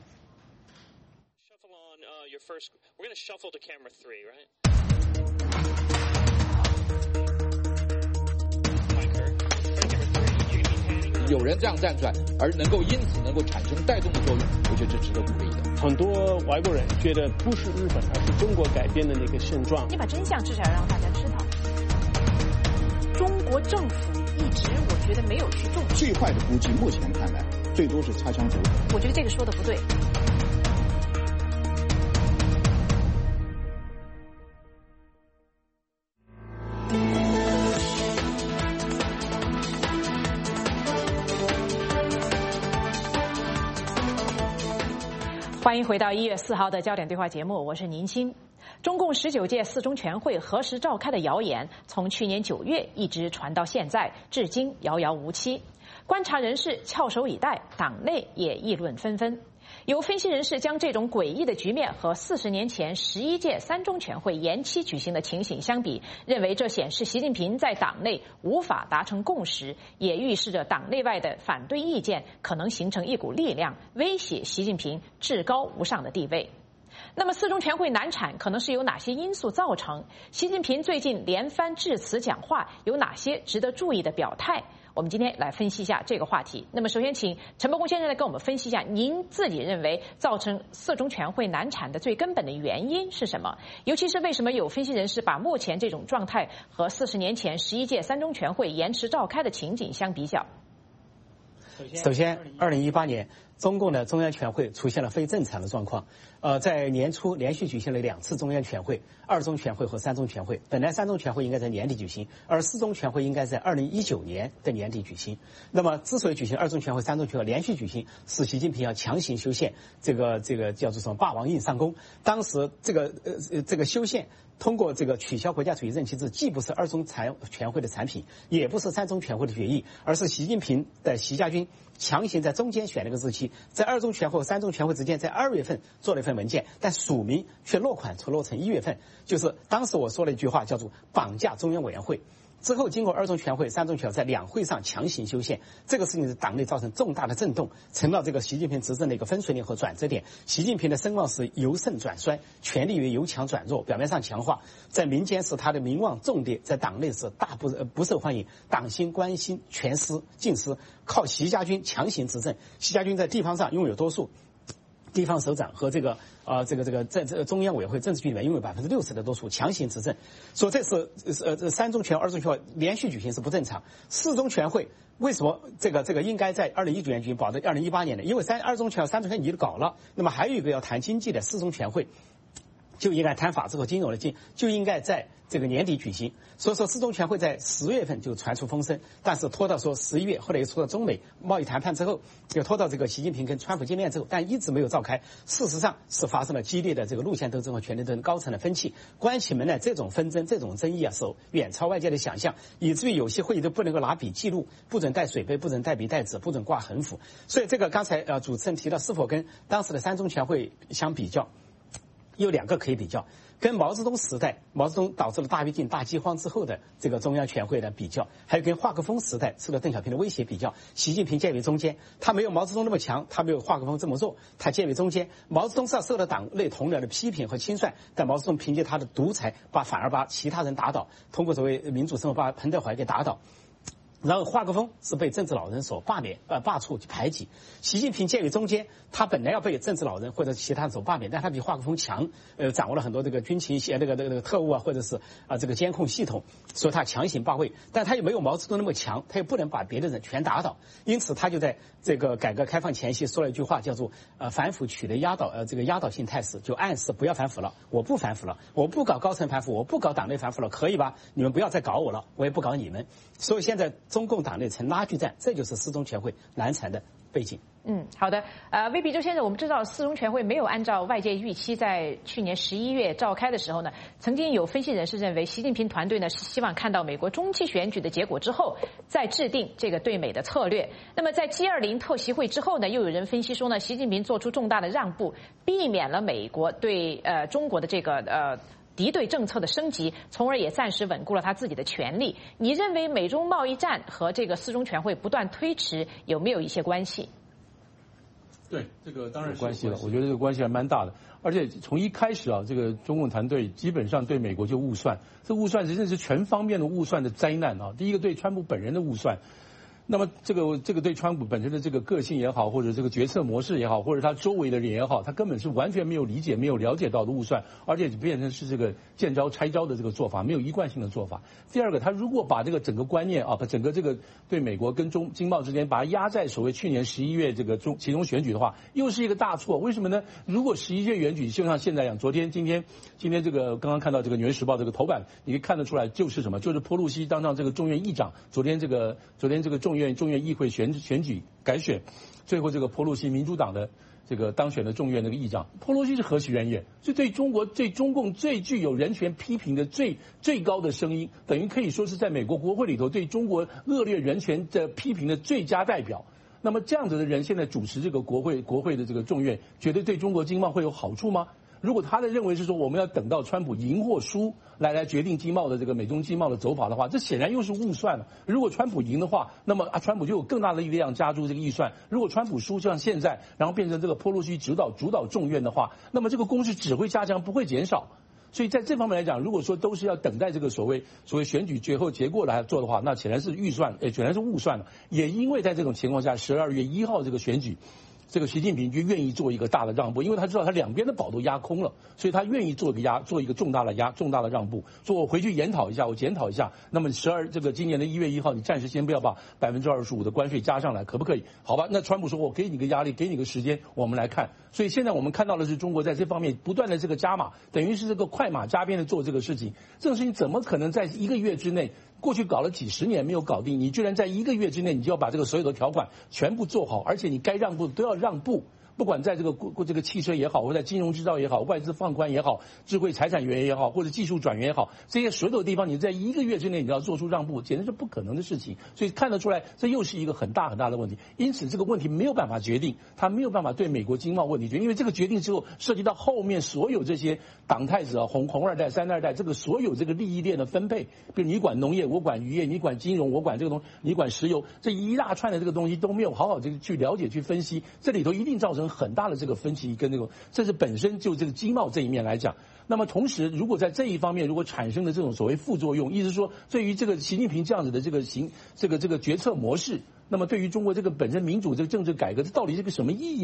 有人这样站出来，而因此能够产生带动的作用，我觉得这值得鼓励的。 很多外国人觉得不是日本，而是中国改变的那个现状。 你把真相至少要让大家知道。中国政府一直我觉得没有去重视。 最坏的估计，目前看来最多是擦枪走火。 我觉得这个说的不对。欢迎回到1月4号的焦点对话节目，我是宁鑫。中共19届4中全会何时召开的谣言，从去年9月一直传到现在，至今遥遥无期。观察人士翘首以待，党内也议论纷纷。有分析人士将这种诡异的局面和40年前11届3中全会延期举行的情形相比，认为这显示习近平在党内无法达成共识，也预示着党内外的反对意见可能形成一股力量，威胁习近平至高无上的地位。那么4中全会难产可能是由哪些因素造成？习近平最近连番致辞讲话，有哪些值得注意的表态？我们今天来分析一下这个话题。那么首先请陈伯公先生来跟我们分析一下，您自己认为造成4中全会难产的最根本的原因是什么？尤其是为什么有分析人士把目前这种状态和40年前11届3中全会延迟召开的情景相比较？ 首先2018年中共的中央全会出现了非正常的状况，在年初连续举行了2次中央全会，2中全会和3中全会。本来3中全会应该在年底举行，而4中全会应该在2019年的年底举行。那么之所以举行2中全会、3中全会连续举行，是习近平要强行修宪，这个叫做什么霸王硬上弓。当时这个修宪通过这个取消国家主义任期制，既不是2中全会的产品，也不是3中全会的决议，而是习近平的习家军强行在中间选了个日期，在2中全会和3中全会之间，在2月份做了一份文件，但署名却落款落成1月份，就是当时我说了一句话，叫做绑架中央委员会。之后经过2中全会、3中全会在2会上强行修宪，这个事情是党内造成重大的震动，成了这个习近平执政的一个分水岭和转折点。习近平的声望是由盛转衰，权力由强转弱，表面上强化，在民间是他的名望重跌，在党内是不受欢迎，党心官心全失尽失，靠习家军强行执政。习家军在地方上拥有多数，地方首长和在中央委员会政治局里面拥有60%的多数，强行执政。说这是3中全会、2中全会连续举行是不正常。4中全会为什么这个应该在2019年举行，保证2018年的？因为2中全会、3中全会你搞了，那么还有一个要谈经济的4中全会。 就应该谈法治和金融的就应该在这个年底举行。所以说四中全会在10月份就传出风声，但是拖到说11月，后来又拖到中美贸易谈判之后，又拖到这个习近平跟川普见面之后，但一直没有召开。事实上是发生了激烈的这个路线斗争和权力斗争，高层的分歧。关起门来这种纷争、这种争议啊，是远超外界的想象，以至于有些会议都不能够拿笔记录，不准带水杯，不准带笔带纸，不准挂横幅。所以这个刚才主持人提到，是否跟当时的3中全会相比较，有2个可以比较。跟毛泽东时代，毛泽东导致了大跃进、大饥荒之后的这个中央全会的比较，还有跟华国锋时代受到邓小平的威胁比较，习近平介于中间，他没有毛泽东那么强，他没有华国锋这么弱，他介于中间。毛泽东是受到党内同僚的批评和清算，但毛泽东凭借他的独裁，反而把其他人打倒，通过所谓民主生活把彭德怀给打倒。然后华国锋是被政治老人所罢免、罢黜、排挤。习近平介于中间，他本来要被政治老人或者其他人所罢免，但他比华国锋强，掌握了很多这个军情那个特务啊，或者是这个监控系统，所以他强行罢位。但他又没有毛泽东那么强，他又不能把别的人全打倒，因此他就在这个改革开放前夕说了一句话，叫做反腐取得压倒性态势，就暗示不要反腐了，我不反腐了，我不搞高层反腐，我不搞党内反腐了，可以吧？你们不要再搞我了，我也不搞你们。所以现在中共党内呈拉锯战，这就是四中全会难产的背景。 好的。魏必洲先生，我们知道四中全会没有按照外界预期在去年11月召开的时候呢，曾经有分析人士认为，习近平团队呢是希望看到美国中期选举的结果之后，再制定这个对美的策略。那么在 G20 特席会之后呢，又有人分析说呢，习近平做出重大的让步，避免了美国对中国的这个敌对政策的升级，从而也暂时稳固了他自己的权利。你认为美中贸易战和这个四中全会不断推迟有没有一些关系？ 对，这个当然是关系了。我觉得这个关系还蛮大的，而且从一开始啊，这个中共团队基本上对美国就误算，这误算真的是全方面的误算的灾难啊！第一个对川普本人的误算。那么这个对川普本身的这个个性也好，或者这个决策模式也好，或者他周围的人也好，他根本是完全没有理解、没有了解到的误算，而且变成是这个见招拆招的这个做法，没有一贯性的做法。第二个，他如果把这个整个观念啊，把整个这个对美国跟经贸之间，把它压在所谓去年11月这个其中选举的话，又是一个大错。为什么呢？如果11月选举就像现在一样，今天这个刚刚看到这个《纽约时报》这个头版，你可以看得出来就是什么？就是波洛西当上这个众院议长，昨天这个众院议会选举改选，最后这个波洛西民主党的这个当选的众院那个议长，波洛西是何许人也？是对中共最具有人权批评的最高的声音，等于可以说是在美国国会里头对中国恶劣人权的批评的最佳代表。那么这样子的人现在主持这个国会的这个众院，觉得对中国经贸会有好处吗？如果他的认为是说我们要等到川普赢或输来决定经贸的这个美中经贸的走法的话，这显然又是误算了。如果川普赢的话，那么川普就有更大的力量加注这个预算；如果川普输，就像现在，然后变成这个波洛西主导众院的话，那么这个攻势只会加强，不会减少。所以在这方面来讲，如果说都是要等待这个所谓选举最后结果来做的话，那显然是显然是误算了。也因为在这种情况下，12月1号这个选举，这个习近平就愿意做一个大的让步，因为他知道他两边的宝都压空了，所以他愿意做一个重大的让步，说我回去检讨一下，那么今年的1月1号，你暂时先不要把25%的关税加上来，可不可以？好吧，那川普说我给你个压力，给你个时间，我们来看。所以现在我们看到的是中国在这方面不断的这个加码，等于是这个快马加鞭的做这个事情。这种事情怎么可能在1个月之内？过去搞了几十年没有搞定，你居然在1个月之内，你就要把这个所有的条款全部做好，而且你该让步都要让步。不管在这个汽车也好，或者在金融制造也好，外资放宽也好，智慧财产权也好，或者技术转员也好，这些所有的地方，你在1个月之内你要做出让步，简直是不可能的事情。所以看得出来，这又是一个很大的问题。因此，这个问题没有办法决定，它没有办法对美国经贸问题决定，因为这个决定之后涉及到后面所有这些党太子啊、红二代、三二代，这个所有这个利益链的分配，比如你管农业，我管渔业；你管金融，我管这个东西；你管石油，这一大串的这个东西都没有好好这个去了解、去分析，这里头一定造成很大的这个分歧跟这是本身就这个经贸这一面来讲。那么同时，如果在这一方面如果产生的这种所谓副作用，意思说对于这个习近平这样子的这个决策模式，那么对于中国这个本身民主这个政治改革，这到底是个什么意义呢？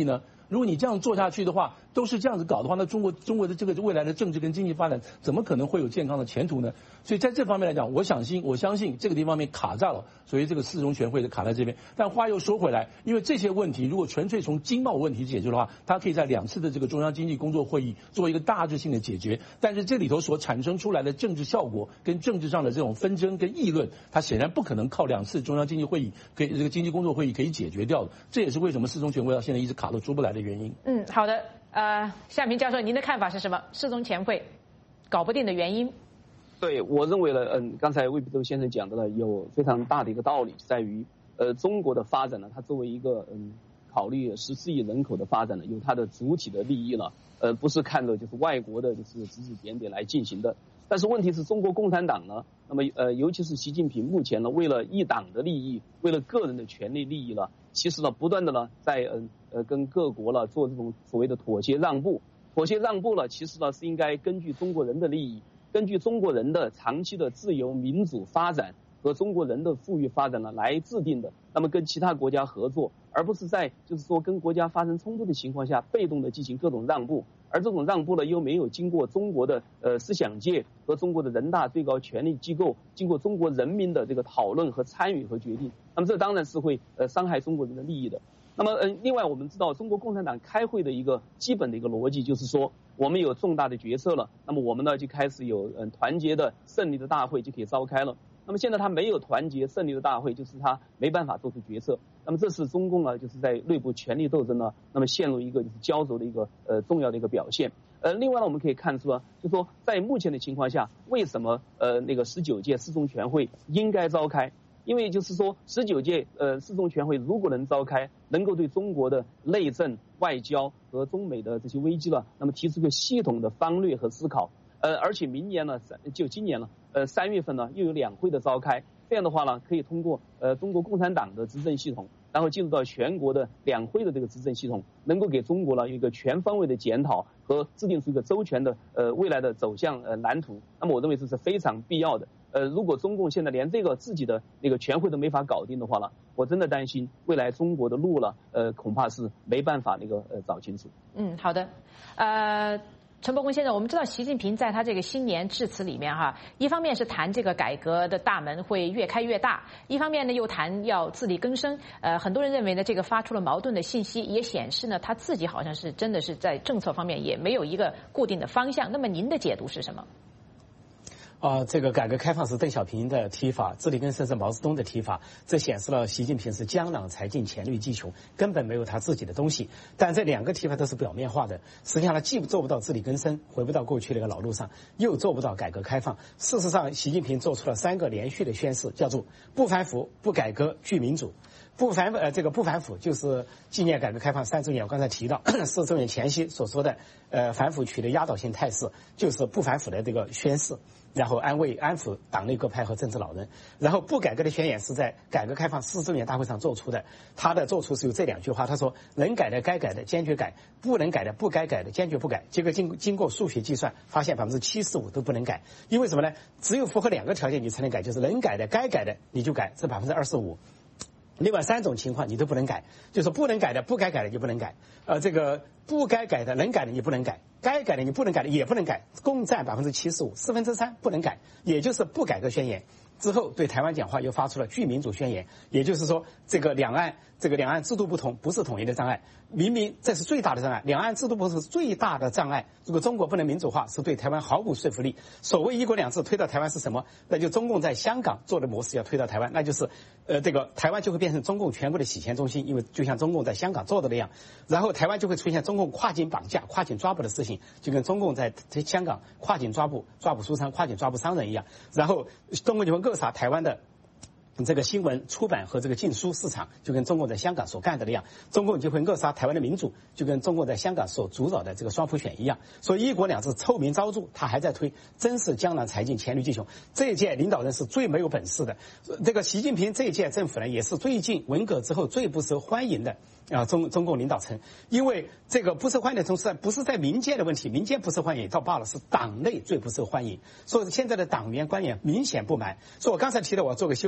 如果你这样做下去的话，都是这样子搞的话，那中国的这个未来的政治跟经济发展怎么可能会有健康的前途呢？所以在这方面来讲，我相信这个地方面卡在了，所以这个四中全会的卡在这边。但话又说回来，因为这些问题如果纯粹从经贸问题解决的话，它可以在2次的这个中央经济工作会议做一个大致性的解决。但是这里头所产生出来的政治效果跟政治上的这种纷争跟议论，它显然不可能靠2次中央经济会议这个经济工作会议可以解决掉的。这也是为什么四中全会到现在一直卡都出不来的原因。 好的，夏平教授，您的看法是什么？四中全会搞不定的原因？ 对，我认为呢，刚才魏必洲先生讲的呢，有非常大的一个道理，在于中国的发展呢，它作为一个考虑14亿人口的发展呢，有它的主体的利益了，不是看着就是外国的就是指指点点来进行的。但是问题是中国共产党呢，那么尤其是习近平目前呢，为了一党的利益，为了个人的权利利益呢，其实呢不断的呢在跟各国呢做这种所谓的妥协让步呢，其实呢是应该根据中国人的利益，根据中国人的长期的自由民主发展和中国人的富裕发展呢来制定的。那么跟其他国家合作，而不是在就是说跟国家发生冲突的情况下被动的进行各种让步。而这种让步呢，又没有经过中国的思想界和中国的人大最高权力机构，经过中国人民的这个讨论和参与和决定，那么这当然是会伤害中国人的利益的。那么另外我们知道，中国共产党开会的一个基本的一个逻辑就是说，我们有重大的决策了，那么我们呢就开始有团结的胜利的大会就可以召开了。那么现在他没有团结胜利的大会，就是他没办法做出决策。那么这是中共呢，就是在内部权力斗争呢，那么陷入一个就是焦灼的一个重要的一个表现。另外呢，我们可以看出啊，就是说在目前的情况下，为什么那个19届四中全会应该召开？因为就是说19届四中全会如果能召开，能够对中国的内政、外交和中美的这些危机呢，那么提出个系统的方略和思考。而且明年呢，就今年了，3月份呢又有2会的召开，这样的话呢，可以通过中国共产党的执政系统，然后进入到全国的2会的这个执政系统，能够给中国呢有一个全方位的检讨和制定出一个周全的未来的走向蓝图。那么我认为这是非常必要的。如果中共现在连这个自己的那个全会都没法搞定的话呢，我真的担心未来中国的路了，恐怕是没办法那个找清楚。 好的，陈伯公先生，我们知道习近平在他这个新年致辞里面一方面是谈这个改革的大门会越开越大，一方面呢又谈要自力更生。很多人认为呢，这个发出了矛盾的信息，也显示呢他自己好像是真的是在政策方面也没有一个固定的方向。那么您的解读是什么？ 这个改革开放是邓小平的提法，自力更生是毛泽东的提法，这显示了习近平是江郎才尽，黔驴技穷，根本没有他自己的东西。但这2个提法都是表面化的，实际上他既做不到自力更生，回不到过去那个老路上，又做不到改革开放。事实上，习近平做出了3个连续的宣誓，叫做不反腐、不改革、拒民主。不反腐就是纪念改革开放3周年，我刚才提到4周年前夕所说的反腐取得压倒性态势，就是不反腐的这个宣誓。然后安抚党内各派和政治老人，然后不改革的宣言是在改革开放4周年大会上做出的。他的做出是有这2句话，他说能改的该改的坚决改，不能改的不该改的坚决不改。结果经过数学计算，发现75%都不能改，因为什么呢？只有符合2个条件你才能改，就是能改的该改的你就改，是25%。另外3种情况你都不能改，就是不能改的、不该改的就不能改，这个不该改的、能改的你不能改，该改的你不能改的也不能改，共占75%，3/4不能改，也就是不改革宣言。之后对台湾讲话又发出了拒民主宣言，也就是说这个两岸制度不同不是统一的障碍，明明这是最大的障碍，两岸制度不同是最大的障碍。如果中国不能民主化，是对台湾毫无说服力。所谓1国2制推到台湾是什么？那就中共在香港做的模式要推到台湾，那就是这个台湾就会变成中共全国的洗钱中心，因为就像中共在香港做的那样，然后台湾就会出现中共跨境绑架、跨境抓捕的事情，就跟中共在香港跨境抓捕书商、跨境抓捕商人一样，然后中共就会扼杀台湾的这个新闻出版和这个禁书市场，就跟中共在香港所干的那样，中共就会扼杀台湾的民主，就跟中共在香港所主导的这个双普选一样。所以1国2制臭名昭著，他还在推，真是江郎才尽，黔驴技穷。这一届领导人是最没有本事的，这个习近平这一届政府呢，也是最近文革之后最不受欢迎的中共领导层。因为这个不受欢迎的同时不是在民间的问题，民间不受欢迎倒罢了，是党内最不受欢迎。所以现在的党员官员明显不满。所以我刚才提到，我做个修正，我说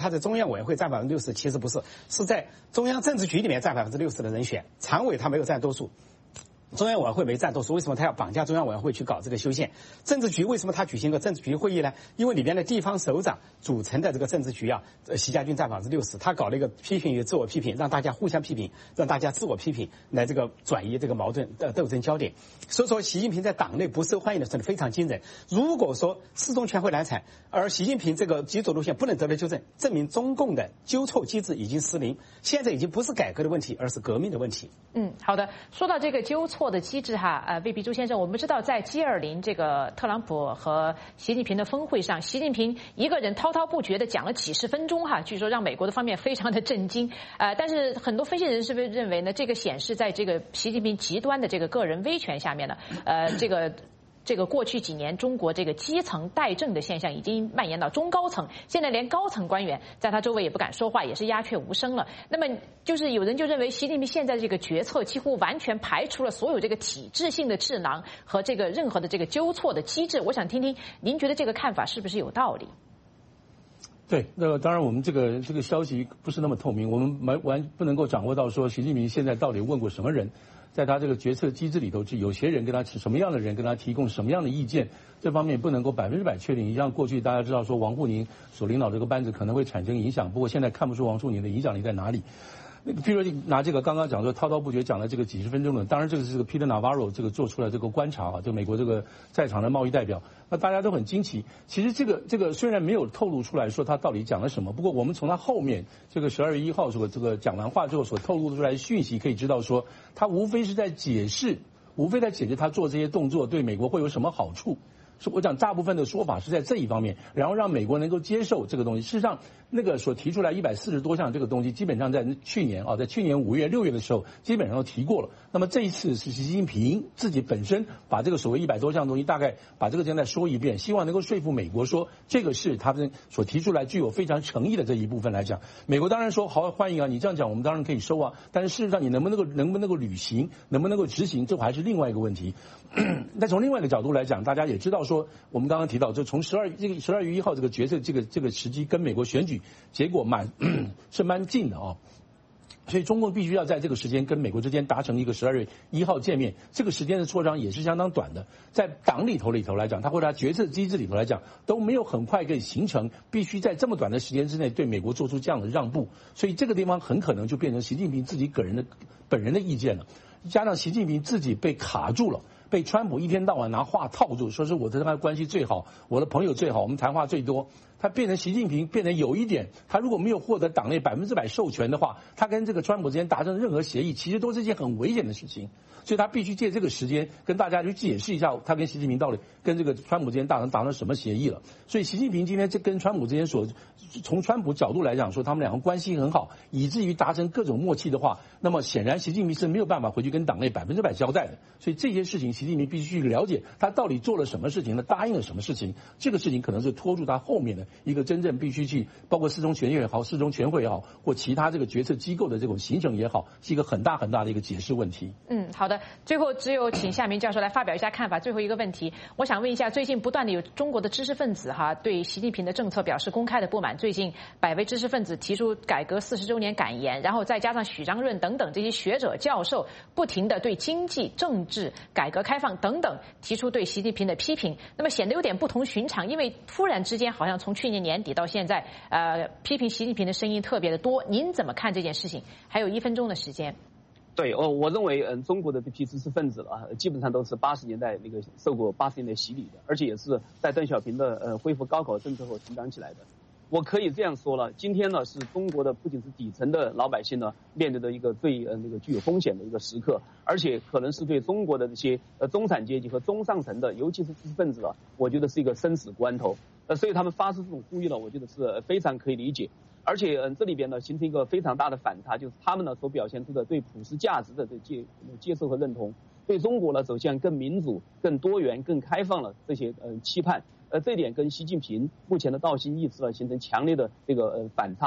他在中央委员会占60%，其实不是，是在中央政治局里面占60%的人选，常委他没有占多数。中央委员会没占多数，为什么他要绑架中央委员会去搞这个修宪？政治局为什么他举行个政治局会议呢？因为里边的地方首长组成的这个政治局啊，习家军占60%，他搞了一个批评与自我批评，让大家互相批评，让大家自我批评，来这个转移这个矛盾斗争焦点。所以说，习近平在党内不受欢迎的真的非常惊人。如果说四中全会难产，而习近平这个极左路线不能得到纠正，证明中共的纠错机制已经失灵，现在已经不是改革的问题，而是革命的问题。 好的。说到这个纠错的机制魏必朱先生，我们知道在 G20 这个特朗普和习近平的峰会上，习近平一个人滔滔不绝地讲了几十分钟据说让美国的方面非常的震惊。但是很多分析人士认为呢，这个显示在这个习近平极端的这个个人威权下面呢，这个过去几年中国这个基层怠政的现象已经蔓延到中高层，现在连高层官员在他周围也不敢说话，也是鸦雀无声了。那么就是有人就认为习近平现在的这个决策几乎完全排除了所有这个体制性的智囊和这个任何的这个纠错的机制。我想听听您觉得这个看法是不是有道理？ 对，那当然我们这个消息不是那么透明，我们不能够掌握到说习近平现在到底问过什么人。在他这个决策机制里头，有些人跟他什么样的人跟他提供什么样的意见，这方面不能够100%确定。像过去大家知道说王沪宁所领导这个班子可能会产生影响，不过现在看不出王沪宁的影响力在哪里。譬如说拿这个刚刚讲说滔滔不绝讲了这个几十分钟的，当然这个是Peter Navarro 这个做出来这个观察就美国这个在场的贸易代表，那大家都很惊奇。其实这个虽然没有透露出来说他到底讲了什么，不过我们从他后面这个12月1号这个讲完话之后所透露出来的讯息可以知道说，他无非在解释他做这些动作对美国会有什么好处。我讲大部分的说法是在这一方面，然后让美国能够接受这个东西。事实上，那个所提出来140多项这个东西，基本上在去年5月、6月的时候，基本上都提过了。那么这一次是习近平自己本身把这个所谓100多项东西，大概把这个再说一遍，希望能够说服美国说这个是他们所提出来具有非常诚意的这一部分来讲。美国当然说好欢迎啊，你这样讲我们当然可以收啊，但是事实上你能不能够履行，能不能够执行，这还是另外一个问题。那从另外一个角度来讲，大家也知道说，我们刚刚提到，就从12月1号这个决策这个时机跟美国选举结果蛮近的所以中共必须要在这个时间跟美国之间达成一个12月1号见面，这个时间的磋商也是相当短的，在党里头来讲，他或者他决策机制里头来讲都没有很快可以形成，必须在这么短的时间之内对美国做出这样的让步，所以这个地方很可能就变成习近平自己本人的意见了，加上习近平自己被卡住了。被川普一天到晚拿话套住，说是我跟他关系最好，我的朋友最好，我们谈话最多。他变成习近平变成有一点，他如果没有获得党内100%授权的话，他跟这个川普之间达成任何协议，其实都是一件很危险的事情。所以他必须借这个时间跟大家去解释一下，他跟习近平到底跟这个川普之间达成什么协议了。所以习近平今天这跟川普之间从川普角度来讲说，他们两个关系很好，以至于达成各种默契的话，那么显然习近平是没有办法回去跟党内100%交代的。所以这些事情，习近平必须去了解他到底做了什么事情，他答应了什么事情。这个事情可能是拖住他后面的一个真正必须去，包括四中全会也好，四中全会也好，或其他这个决策机构的这种形成也好，是一个很大的一个解释问题。 好的，最后只有请夏明教授来发表一下看法。最后一个问题，我想问一下，最近不断的有中国的知识分子对习近平的政策表示公开的不满。最近100位知识分子提出改革40周年感言，然后再加上许章润等等这些学者教授，不停的对经济、政治、改革开放等等提出对习近平的批评，那么显得有点不同寻常，因为突然之间好像从去年年底到现在，批评习近平的声音特别的多。您怎么看这件事情？还有1分钟的时间。 对，我认为中国的这批知识分子基本上都是80年代受过80年代洗礼的，而且也是在邓小平的恢复高考政策后成长起来的。我可以这样说了，今天呢是中国的不仅是底层的老百姓呢面对的一个最具有风险的一个时刻，而且可能是对中国的这些中产阶级和中上层的，尤其是知识分子我觉得是一个生死关头。所以他们发出这种呼吁呢，我觉得是非常可以理解。而且这里边呢形成一个非常大的反差，就是他们呢所表现出的对普世价值的接受和认同，对中国呢走向更民主、更多元、更开放了这些期盼，这点跟习近平目前的倒行逆施形成强烈的这个反差。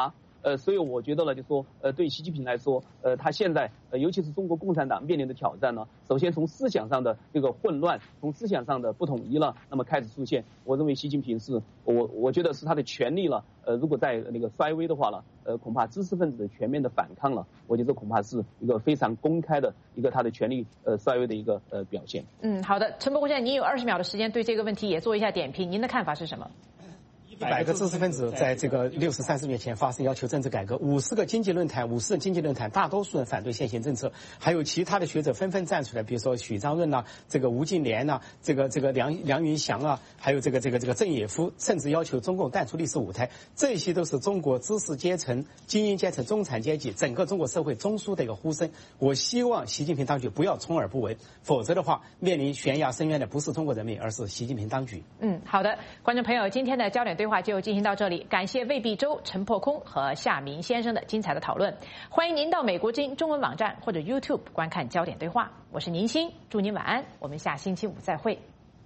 所以我觉得呢，就说对习近平来说，他现在尤其是中国共产党面临的挑战呢，首先从思想上的这个混乱，从思想上的不统一了，那么开始出现。我认为习近平是我觉得是他的权力了，如果在那个衰微的话了，恐怕知识分子的全面的反抗了，我觉得恐怕是一个非常公开的一个他的权力衰微的一个表现。 好的，陈伯公先生，您有20秒的时间对这个问题也做一下点评，您的看法是什么 ？100个知识分子在这个60-30年前发声要求政治改革，50个经济论坛，50个经济论坛，大多数人反对现行政策，还有其他的学者纷纷站出来，比如说许章润呐，这个吴敬琏呐，这个梁云祥啊，还有这个郑也夫，甚至要求中共淡出历史舞台，这些都是中国知识阶层、精英阶层、中产阶级整个中国社会中枢的一个呼声。我希望习近平当局不要充耳不闻，否则的话，面临悬崖深渊的不是中国人民，而是习近平当局。 好的，观众朋友，今天的焦点对话就进行到这里，感谢魏碧洲、陈破空和夏明先生的精彩的讨论。欢迎您到美国之音中文网站或者 YouTube 观看焦点对话。我是宁欣，祝您晚安，我们下星期5再会。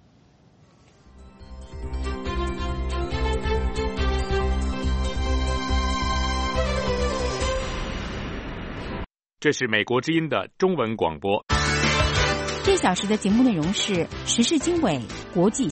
这是美国之音的中文广播。 这小时的节目内容是时事经纬、国际